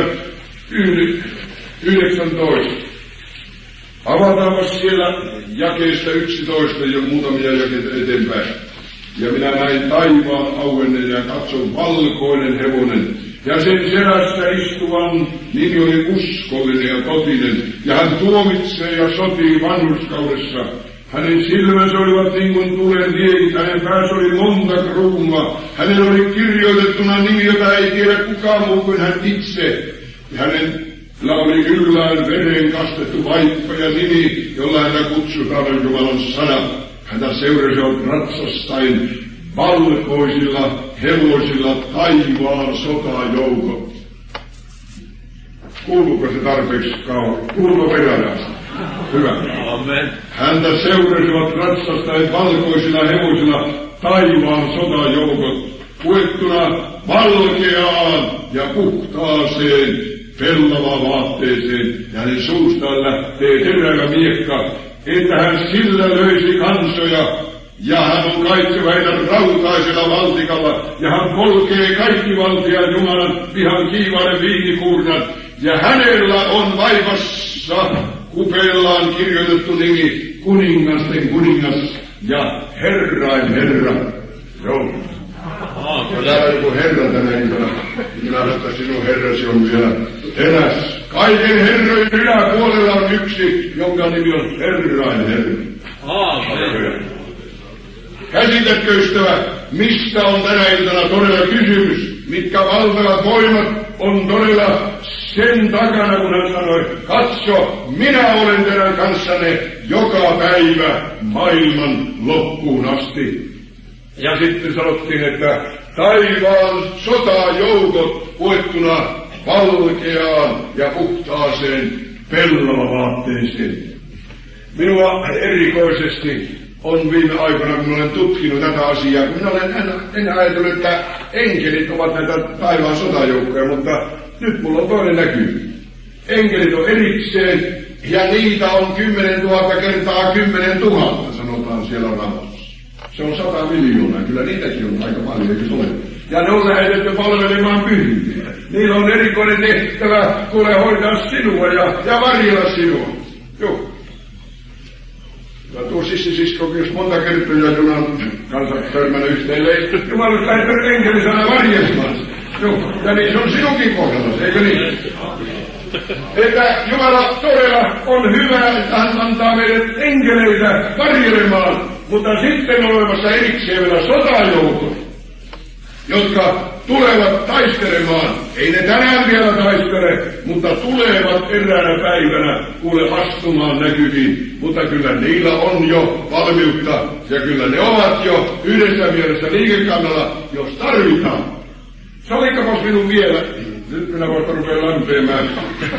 yhdeksäntoista. Avataanpa siellä jakeesta yksitoista jo muutamia jakeita eteenpäin. Ja minä näin taivaan auenneen ja katson valkoinen hevonen. Ja sen selässä istuvan nimi oli uskollinen ja totinen. Ja hän tuomitsee ja sotii vanhurskaudessa. Hänen silmänsä olivat niin kuin tulen liekit, hänen päässä oli monta kruunua. Hänellä oli kirjoitettuna nimi, jota ei tiedä kukaan muu kuin hän itse. Ja hänen oli yllään veren kastettu vaippa ja nimi, jolla häntä kutsutaan Jumalan sana. Häntä seurasivat ratsastain valkoisilla hevosilla taivaan sotajoukot. Kuuluuko se tarpeeksi kauan? Kuuluuko peräläistä? Hyvä. Amen. Häntä seurasivat ratsastain valkoisilla hevosilla taivaan sotajoukot, puettuna valkeaan ja puhtaaseen pellavaan vaatteeseen, ja hänen suustaan lähtee terävä miekka, että hän sillä löysi kansoja, ja hän on kaitseva heidän rautaisella valtikalla, ja hän polkee kaikki valtian Jumalan vihan kiivainen viinikuurnan, ja hänellä on vaivassa kupeellaan kirjoitettu nimi, kuningasten kuningas ja Herrain Herra. Joo. Ja täällä on joku Herra tänä iltana. Minä sanon, että sinun Herrasi on vielä eräs. Kaiken herrojen yläpuolella on yksi, jonka nimi on Herrain Herra. Aamen. Käsitätkö, ystävä, mistä on tänä iltana todella kysymys? Mitkä valtavat voimat on todella sen takana, kun hän sanoi, katso, minä olen teidän kanssanne joka päivä maailman loppuun asti. Ja sitten sanottiin, että taivaan sotajoukot puettuna valkeaan ja puhtaaseen pellavavaatteeseen. Minua erikoisesti on viime aikoina, kun olen tutkinut tätä asiaa, kun minä olen en, en ajatellut, että enkelit ovat näitä taivaan sotajoukkoja, mutta nyt mulla on toinen näky. Enkelit on erikseen, ja niitä on kymmenen tuhatta kertaa kymmenen tuhatta, sanotaan siellä raamatussa. Se on sata miljoonaa, kyllä niitäkin on aika paljon, eikö ole? Ja ne on lähetetty palvelemaan pyhiä. Niillä on erikoinen tehtävä, kuule hoitaa sinua ja, ja varjella sinua. Joo. Ja tuo sissisisko, jos monta kertaa Jumalan kanssa törmännyt yhteen leistöt, Jumala on lähettänyt enkelisana varjelmaan. Joo, ja niin se on sinunkin kohdalla, eikö niin? Että Jumala todella on hyvä, että hän antaa meidät enkeleitä varjelemaan, mutta sitten on olemassa erikseen vielä sotajoukot, jotka tulevat taistelemaan. Ei ne tänään vielä taistele, mutta tulevat eräänä päivänä kuule astumaan näkyviin. Mutta kyllä niillä on jo valmiutta ja kyllä ne ovat jo yhdessä mielessä liikekannalla, jos tarvitaan. Sallikkapas minun vielä. Nyt minä vasta rupean lämpeämään.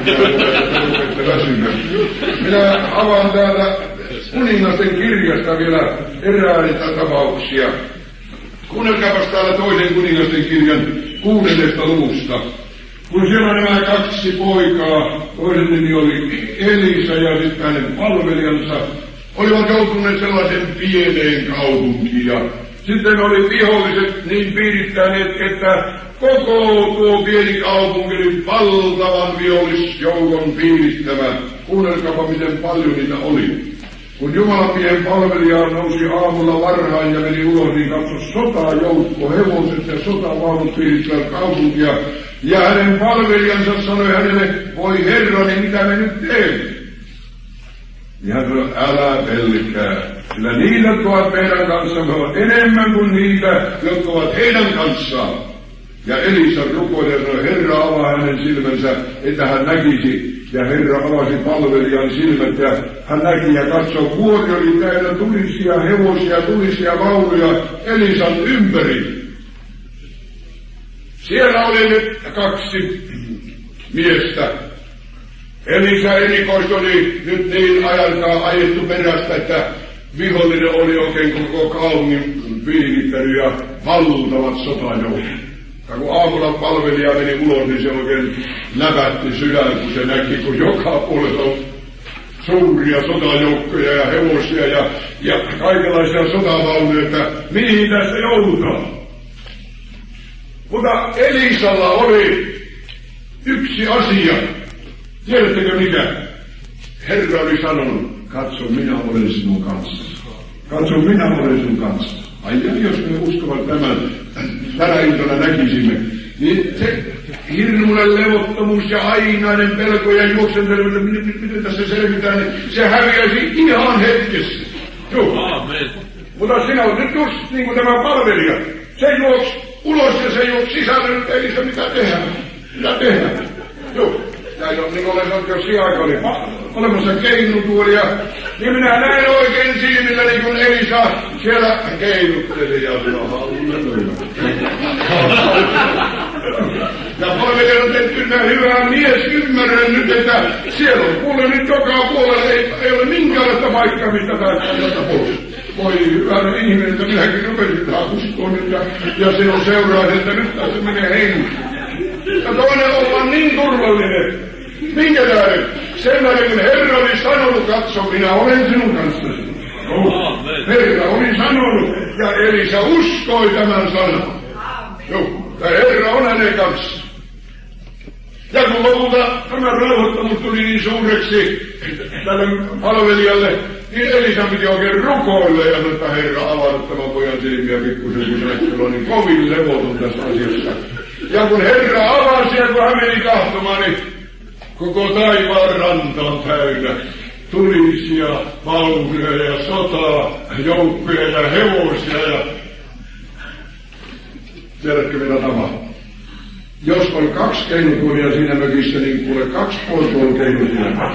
Minä avaan täällä kuningasten kirjasta vielä eräitä tapauksia. Kuunnelkaapas täällä toisen kuningasten kirjan kuudennesta luvusta. Kun siellä nämä kaksi poikaa, toisen nimi oli Elisa ja sitten hänen palvelijansa, olivat joutuneet sellaisen pieneen kaupunkiin. Ja sitten oli viholliset niin piirittäneet, että koko tuo pieni kaupunki oli valtavan vihollisjoukon piirittämä. Kuunnelkaapa miten paljon niitä oli. Kun Jumalapien palvelija nousi aamulla varhain ja meni ulos, niin katsoi sotajoukko, hevoset ja sotavaunut piirittävät kaupunkia. Ja hänen palvelijansa sanoi hänelle, voi herrani, mitä me nyt teemme? Ja hän sanoi, älä pelkää, sillä niitä, jotka ovat meidän kanssamme, on enemmän kuin niitä, jotka ovat heidän kanssaan. Ja Elisa rukoili ja sanoi, Herra avaa hänen silmänsä, että hän näkisi. Ja Herra avasi palvelijan silmät ja hän näki ja katsoi, vuori oli täynnä tulisia hevosia, tulisia vaunuja Elisan ympäri. Siellä oli nyt kaksi miestä. Elisa erikoistui nyt niin ajaltaan ajettu perästä, että vihollinen oli oikein koko kaupungin piirittänyt ja valtavat sotajoukot. Ja kun aamulla palvelija meni ulos, niin se oikein läpätti sydän, kun se näki, kun joka puolella on suuria sotajoukkoja ja hevosia ja, ja kaikenlaisia sotavaunuja, että mihin tässä joudutaan. Mutta Elisalla oli yksi asia. Tiedättekö mikä? Herra oli sanonut, katso, minä olen sinun kanssa. Katso, minä olen sinun kanssa. Ai ja jos me uskovat tämän, tänä iltana näkisimme, niin se hirmuinen levottomuus ja ainainen pelko ja juoksenteleminen, miten, miten tässä selvitään, niin se häviäisi ihan hetkessä. Joo. Amen. Mutta sinä olet nyt just niin kuin tämä palvelija. Se juoksi ulos ja se juoksi sisälle, että ei se mitä tehdä. Mitä tehdä? Joo. Ja jos niin olen sanonut, jos siihen aikaan oli olemassa keinutuolia, niin minä näin oikein silmillä niin kuin Elisa siellä keinutteli ja sanoi, halleluja. Ja palvelijana tehty hyvää mies, ymmärrän nyt, että siellä on kuule nyt joka puolella, ei, ei ole minkäänlaista paikkaa, mistä päästään tästä pois. Voi hyvänä ihminen, että minäkin rupesin tähän uskoon nyt ja, ja sinun seuraasi, että nyt tässä menee henki. Ja toinen on niin turvallinen. Minkä tähden? Sen tähden, kun Herra oli sanonut, katso, minä olen sinun kanssasi. Oh, Herra oli sanonut, ja Elisa uskoi tämän sanan. Joo, ja Herra on hänen kanssa. Ja kun lopulta tämä rauhoittamus tuli niin suureksi tälle palvelijalle, niin Elisa piti oikein rukoilla ja sanoi, että Herra avaa tämän pojan silmiä pikkusen, kun se on niin kovin levoton tässä asiassa. Ja kun Herra avasi ja kun hän meni kahtomaan, niin koko taivaan ranta on täynnä tulisia, vaunuja ja sotaa, joukkoja ja hevosia ja... Tiedätkö mitä tapahtuu? Jos on kaksi keinutuolia siinä mökissä, niin kuule kaksi poikaa on keinutuolia.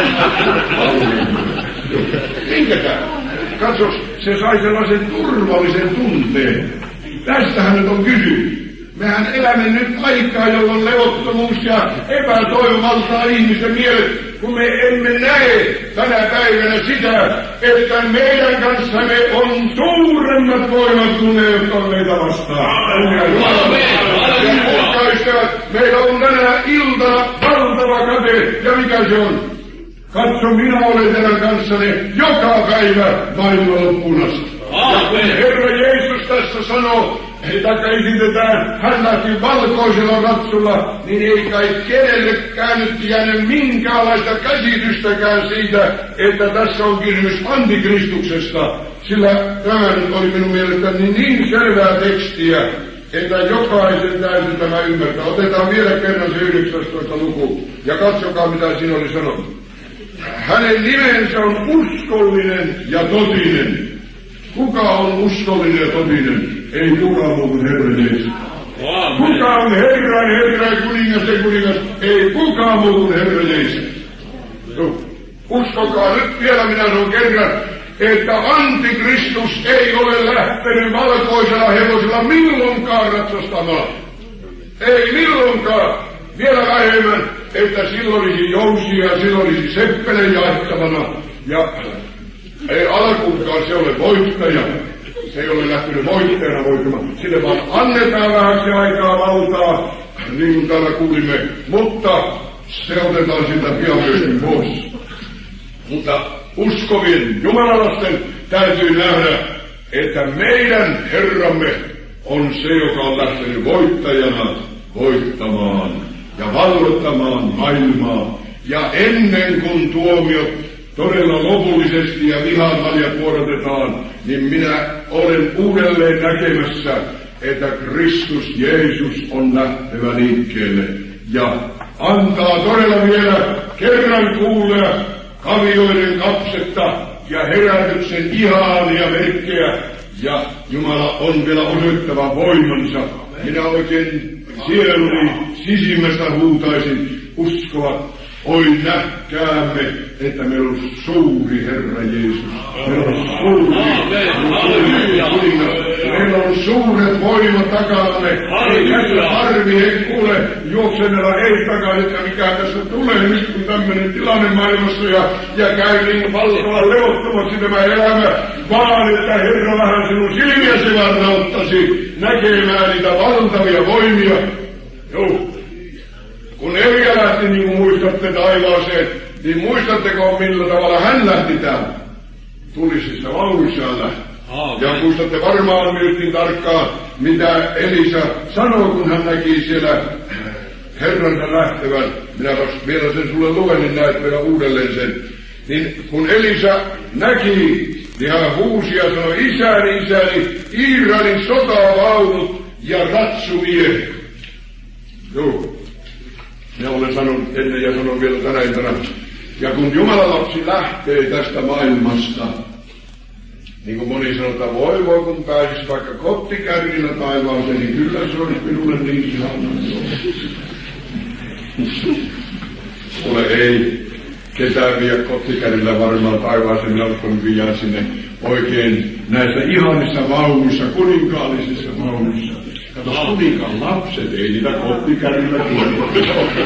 Minkä tää? Katsos, se sai sellaisen turvallisen tunteen. Tästähän nyt on kysymys. Mehän elämme nyt aikaa, jolloin levottomuus ja epätoivo valtaa ihmisten mielet, kun me emme näe tänä päivänä sitä, että meidän kanssamme on suuremmat voimat kuin ne, jotka on meitä vastaan. Ja kuulkaistavat, meillä on tänä iltana valtava kate, ja mikä se on? Katso, minä olen teidän kanssanne joka päivä maailman loppuun asti. Ja kun Herra Jeesus tässä sanoo, taikka esitetään, hän lähti valkoisella ratsulla, niin ei kai kenellekään nyt jäänyt minkäänlaista käsitystäkään siitä, että tässä on kysymys antikristuksesta, sillä tämä nyt oli minun mielestäni niin selvää tekstiä, että jokaisen täytyy tämä ymmärtää. Otetaan vielä kerran se yhdeksästoista luku ja katsokaa mitä siinä oli sanottu. Hänen nimensä on uskollinen ja totinen. Kuka on uskollinen ja totinen? Ei kukaan muu kuin Herra Jeesus. Kuka on Herran, Herra ja kuningas ja kuningas? Ei kukaan muu kuin Herra Jeesus. No, uskokaa nyt vielä, minä sanon kerran, että antikristus ei ole lähtenyt valkoisella hevosella milloinkaan ratsastamaan. Ei milloinkaan. Vielä vähemmän, että silloin olisi jousia, silloin olisi seppele jaettavana. Ja ei alkuunkaan se ole voittaja. Se ei ole lähtenyt voittajana voittamaan. Sille vaan annetaan vähäksi aikaa valtaa, niin kuin täällä kuulimme. Mutta se otetaan siltä pian myöskin pois. Mutta uskovien jumalalasten täytyy nähdä, että meidän Herramme on se, joka on lähtenyt voittajana voittamaan ja vallottamaan maailmaa. Ja ennen kuin tuomiot todella lopullisesti ja vihanvaljat vuodatetaan, niin minä olen uudelleen näkemässä, että Kristus Jeesus on lähtevä liikkeelle ja antaa todella vielä kerran kuulla kavioiden kapsetta ja herätyksen ihania merkkejä, ja Jumala on vielä osoittava voimansa. Minä oikein sieluni sisimmästä huutaisin uskoa, oi nähkäämme, että meillä on suuri Herra Jeesus. Meillä on suuri kuningas. Meillä on suuret voimat takanamme. Ei tässä tarvi, ei kuule juoksenella, ei takaa, että mikä tässä tulee nyt, kun tämmöinen tilanne maailmassa ja, ja käy niin valtavan levottomaksi tämä elämä, vaan että Herra vähän sinun silmiäsi varrauttasi näkemään niitä valtavia voimia. Joo. Kun Elia lähti, niin kuin muistatte taivaaseen, niin muistatteko millä tavalla hän lähti täällä? Tulisissa vaunuissaan lähti. Ja muistatte varmaan myöskin tarkkaan, mitä Elisa sanoi, kun hän näki siellä Herransa lähtevän. Minä vielä sen sulle luen, niin näet vielä uudelleen sen. Niin kun Elisa näki, niin hän huusi ja sanoi, isäni, isäni, Israelin sotavaunut ja ratsumiehet. Joo. Minä olen sanonut ennen ja sanon vielä tänä iltana. Ja kun Jumalan lapsi lähtee tästä maailmasta, niin kuin moni sanoo, että voi voi kun pääsisi vaikka kottikärrillä taivaaseen, niin kyllä se olisi minulle niin ihana. Kuule ei ketään vie kottikärrillä varmaan taivaaseen, minä uskon viiään sinne oikein näissä ihanissa vaunuissa, kuninkaallisissa vaunuissa. Kato, kuninkaan lapset, ei niitä kottikärrillä tule.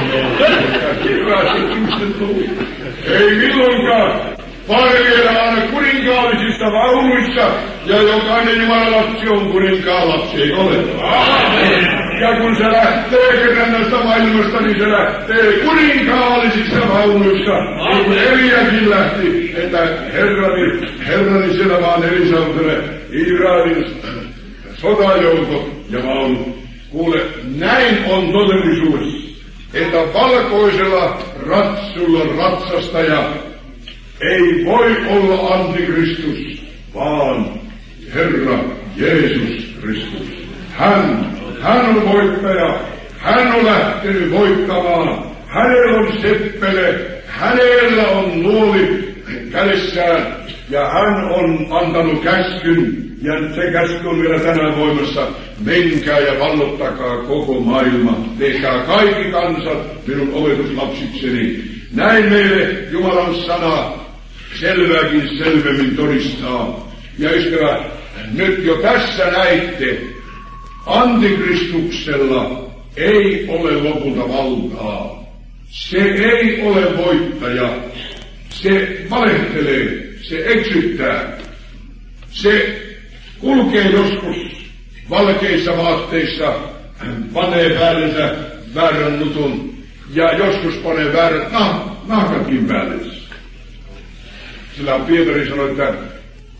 Ei milloinkaan. Parviedään aina kuninkaallisista vaunuissa, ja jokainen Jumalan lapsi on kuninkaan lapsi, ei ole. Ja kun se lähtee kerran näistä maailmasta, niin se lähtee kuninkaallisissa vaunuissa, niin kuin Eliakin lähti, että herrani, herrani siellä vaan Elisautelle, Israelin sotajoukot ja vaunut. Kuule, näin on todellisuudessa, että valkoisella ratsulla ratsastaja ei voi olla antikristus, vaan Herra Jeesus Kristus. Hän, hän on voittaja, hän on lähtenyt voittamaan, hänellä on seppele, hänellä on nuoli kädessään, ja hän on antanut käskyn, ja se käsky on vielä tänään voimassa, menkää ja vallottakaa koko maailma, tehkää kaikki kansat minun opetuslapsikseni. Näin meille Jumalan sana selvääkin selvemmin todistaa. Ja ystävä, nyt jo tässä näitte, antikristuksella ei ole lopulta valtaa. Se ei ole voittaja. Se valehtelee, se eksyttää. Se kulkee joskus valkeissa vaatteissa, panee päällensä väärän nutun ja joskus panee väärät nah, nahkatkin päällensä. Sillä Pietari sanoi, että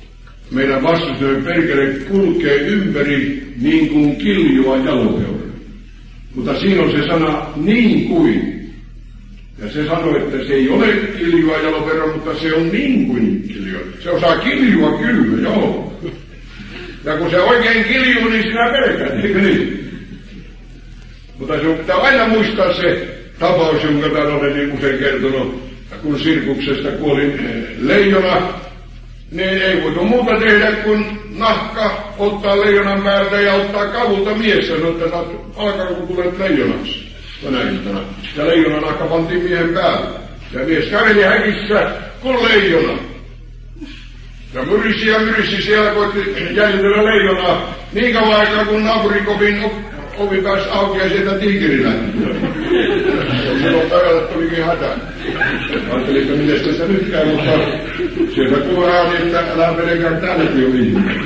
meidän vastustajamme perkele kulkee ympäri niin kuin kiljua jalopeura. Mutta siinä on se sana niin kuin. Ja se sanoi, että se ei ole kiljua jalopeura, mutta se on niin kuin kiljua. Se osaa kiljua kyllä, joo. Ja kun se oikein kiljuu, niin sinä pelkät, eikö niin? Mutta sinun pitää aina muistaa se tapaus, jonka täällä olen niin usein kertonut, kun sirkuksesta kuoli leijona, niin ei voitu muuta tehdä kuin nahka ottaa leijonan päältä ja ottaa kavulta mies ja sanoi, että saat alkaa kun tulet leijonaksi tänä iltana. Ja leijonan nahka pantiin miehen päälle. Ja mies käveli häkissä kuin leijona. Ja myrisi ja myrisi siellä koitti jäljitellä leijonaa niin kauan aikaa kun naapurikopin ovi pääsi auki ja sieltä tiikeri lähti. Silloin päivällä tulikin hätä. Ajattelin, että miten tästä nyt käy, mutta sieltä kuuraa niin, että älä pelkää täälläkin on ihminen.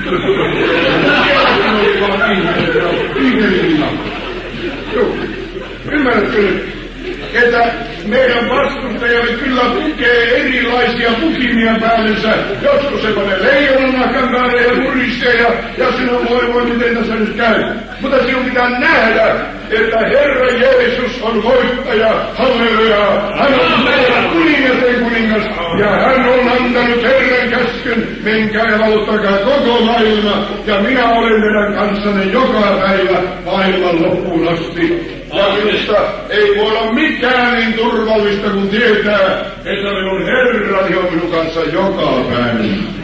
Siellä oli vaan ihminen, ja tiikerin joo. Ymmärrätkö nyt, että meidän vastustajamme kyllä pukee erilaisia pukimia päällensä. Joskus se panee leijonan nahkan päälle ja muristee ja, ja sinun voi voi miten tässä nyt käy. Mutta sinun pitää nähdä, että Herra Jeesus on voittaja. Halleluja! Hän on meidän kuningasten kuningas ja hän on antanut Herran käskyn. Menkää ja valuttakaa koko maailma ja minä olen meidän kanssanne joka päivä maailman loppuun asti. Ja minusta ei voi olla mikään niin turvallista kuin tietää, että minun Herrani on minun kanssa joka päivä.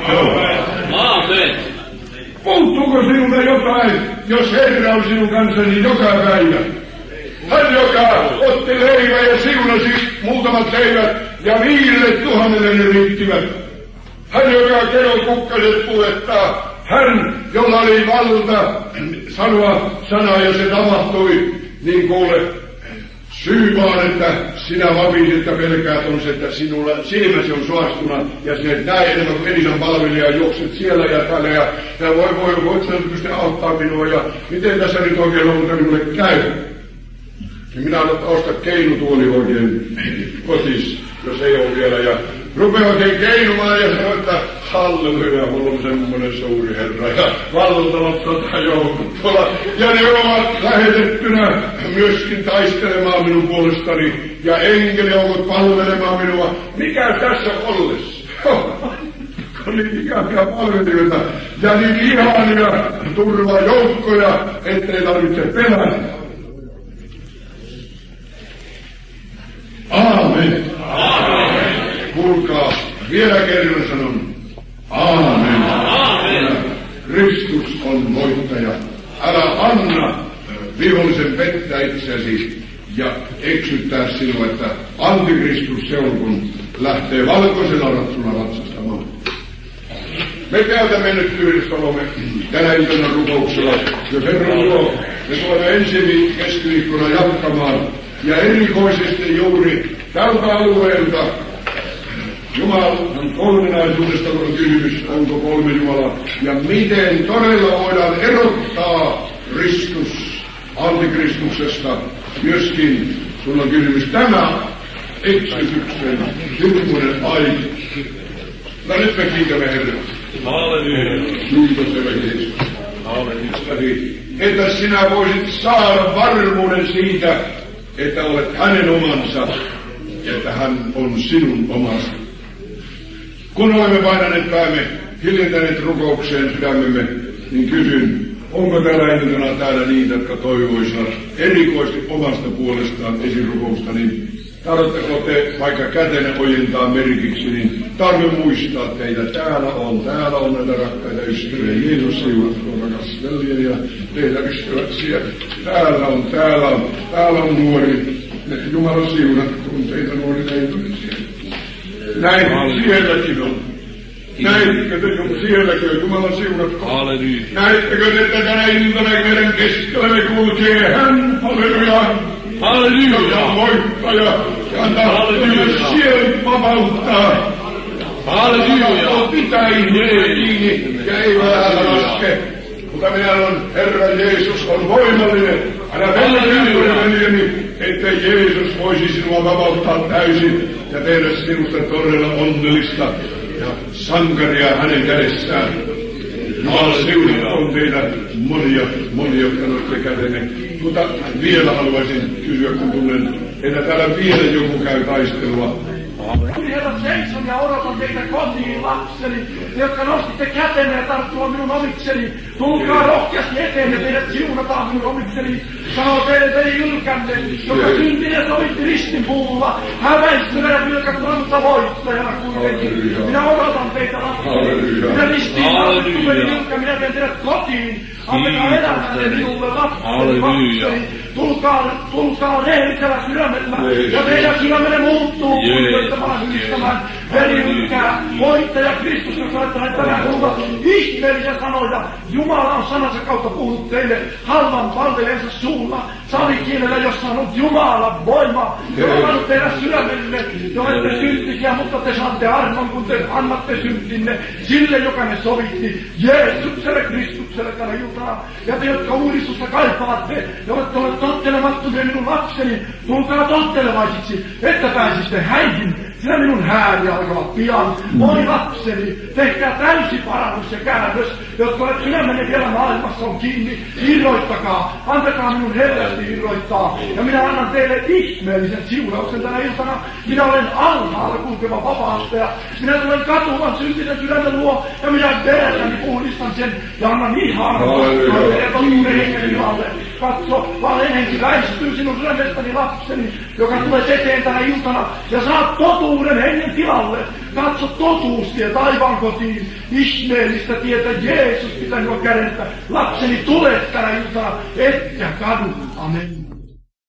Aamen. Puuttuuko sinulta jotain, jos Herra on sinun kanssani joka päivä? Hän, joka otti leivän ja siunasi muutamat leivät ja viidelle tuhannelle ne riittivät. Hän, joka kelon kukkaset puettaa. Hän, jolla oli valta sanoa sanaa ja se tapahtui. Niin kuule, syy vaan, että sinä vapisit ja pelkäät on se, että sinulla silmäsi on suastuna ja sinä et näe enemmän kuin Elisan palvelija juokset siellä ja täällä ja, ja voi voi, voit sinä pysty auttaa minua ja miten tässä nyt oikein on, mutta minulle käy. Ja minä annan ostaa keinutuoli oikein kotis, jos ei ole vielä ja rupeaa oikein keinumaan ja sanoo, että halleluja, mulla on semmoinen suuri Herra ja valtavat sotajoukot tuolla. Ja ne ovat lähetettynä myöskin taistelemaan minun puolestani ja enkelijoukot palvelemaan minua. Mikä tässä ollessa? Oli ikäviä palvelijoita ja niin ihania turvajoukkoja, ettei tarvitse pelätä. Aamen. Aamen. Kuulkaa, vielä kerran sanon. Aamen. Aamen. Kristus on voittaja. Älä anna vihollisen pettää itseäsi ja eksyttää sinua, että antikristus se on, kun lähtee valkoisella ratsuna ratsastamaan. Me käytämme nyt yhdessä olemme tänä iltana rukouksella. Jos Herra tuo, me tulemme ensi keskiviikkona jatkamaan. Ja erikoisesti juuri tältä alueelta Jumalan kolminaisuudesta on kysymys, onko kolme Jumalaa, ja miten todella voidaan erottaa Kristus antikristuksesta. Myöskin sulla on kysymys tämä eksityksen hirmuinen aika. No nyt me kiitämme Herraa. Halleluja. Kiitos Herra Jeesus. Halleluja. Että sinä voisit saada varmuuden siitä, että olet hänen omansa, että hän on sinun omasi. Kun olemme painaneet päämme, hiljentäneet rukoukseen sydämemme, niin kysyn, onko täällä iltana täällä niitä, jotka toivoisivat erikoisesti omasta puolestaan esirukousta, niin tarvitteko te vaikka kätenne ojentaa merkiksi, niin tarve muistaa teitä. Täällä on, täällä on näitä rakkaita ystäviä. Jeesus siunatkoon rakas veljeni ja teitä ystävät siellä. Täällä on, täällä on, täällä on nuori. Jumala siunatkoon teitä nuori leitonen siellä. Näin sielläkin on. Näittekö te, sielläkin on, Jumala siunatkoon. Halleluja. Näittekö te, että tänä iltana meidän keskellämme kulkee hän, halleluja. Halleluja. Ja voittaja. Ja antaa sielun vapauttaa. Halleluja. Pitää ihmisiä kiinni ja ei vähän laske. Mutta minä on Herra Jeesus on voimallinen. Älä pelkästään, että Jeesus voisi sinua vapauttaa täysin ja tehdä sinusta todella onnellista ja sankaria hänen kädessään. Halleluja. On teillä monia, monia, jotka noitte kätenne. Mutta vielä haluaisin kysyä, kun tunnen, että täällä vielä joku käy taistelua. Herra, seison ja odotan teitä kotiin, lapseni, jotka nostitte kätenne ja tarttua minun omikseni. Tulkaa rohkeasti eteen ja teidät siunataan minun omikseni. Sanoo teille veli Ylkänne, joka syntinen sovitti ristinpuulla. Häväistynä ja vilkattu mutta voittajana kuitenkin. Minä odotan teitä, lapseni. Minä ristiin tarttu veli Ylkä, minä vien teidät kotiin. Antakaa elämänne minulle, lapseni, lapseni. Tulkaa, tulkaa rehellisellä sydämellä ja teidän sydämenne muuttuu kunnioittamaan, ylistämään veli Ylkää. Voittaja Kristus, jos olette näin tänään kuulta ihmeellisiä sanoja. Jumala on sanansa kautta puhunut teille halvan palveleensa suulla. Salikielellä, jossa on ollut Jumalan voima, joka on annut teidän sydämelle. Te olette syntisiä, mutta te saatte armon, kun te annatte syntinne sille, joka ne sovitti. Jeesukselle, Kristukselle tänä iltana. Ja te, jotka uudistusta kaipaatte, te olette olleet tottelemattomia minun lapseni, tulkaa tottelevaisiksi, että pääsitte häihin. Sillä minun hääni alkavat pian. Moi lapseni, tehkää täysi parannus ja käännös, jotka olet sydämenne vielä maailmassa on kiinni. Irroittakaa, antakaa minun hellästi irroittaa. Ja minä annan teille ihmeellisen siunauksen tänä iltana. Minä olen alhaalla kulkeva vapaastaja. Minä tulen katuvan syntisen sydämen luo, ja minä verelläni puhdistan sen, ja annan ihanan totuuden ja totuuden hengen tilalle. Katso, valeen henki väistyy sinun sydämestäni lapseni, joka tulee eteen tänä iltana, ja saat totuuden hengen tilalle. Katso totuustie taivaan kotiin, ihmeellistä tietä Jeesus pitää minua kädestä. Lapseni, tule tänä iltana, etkä kadu. Amen.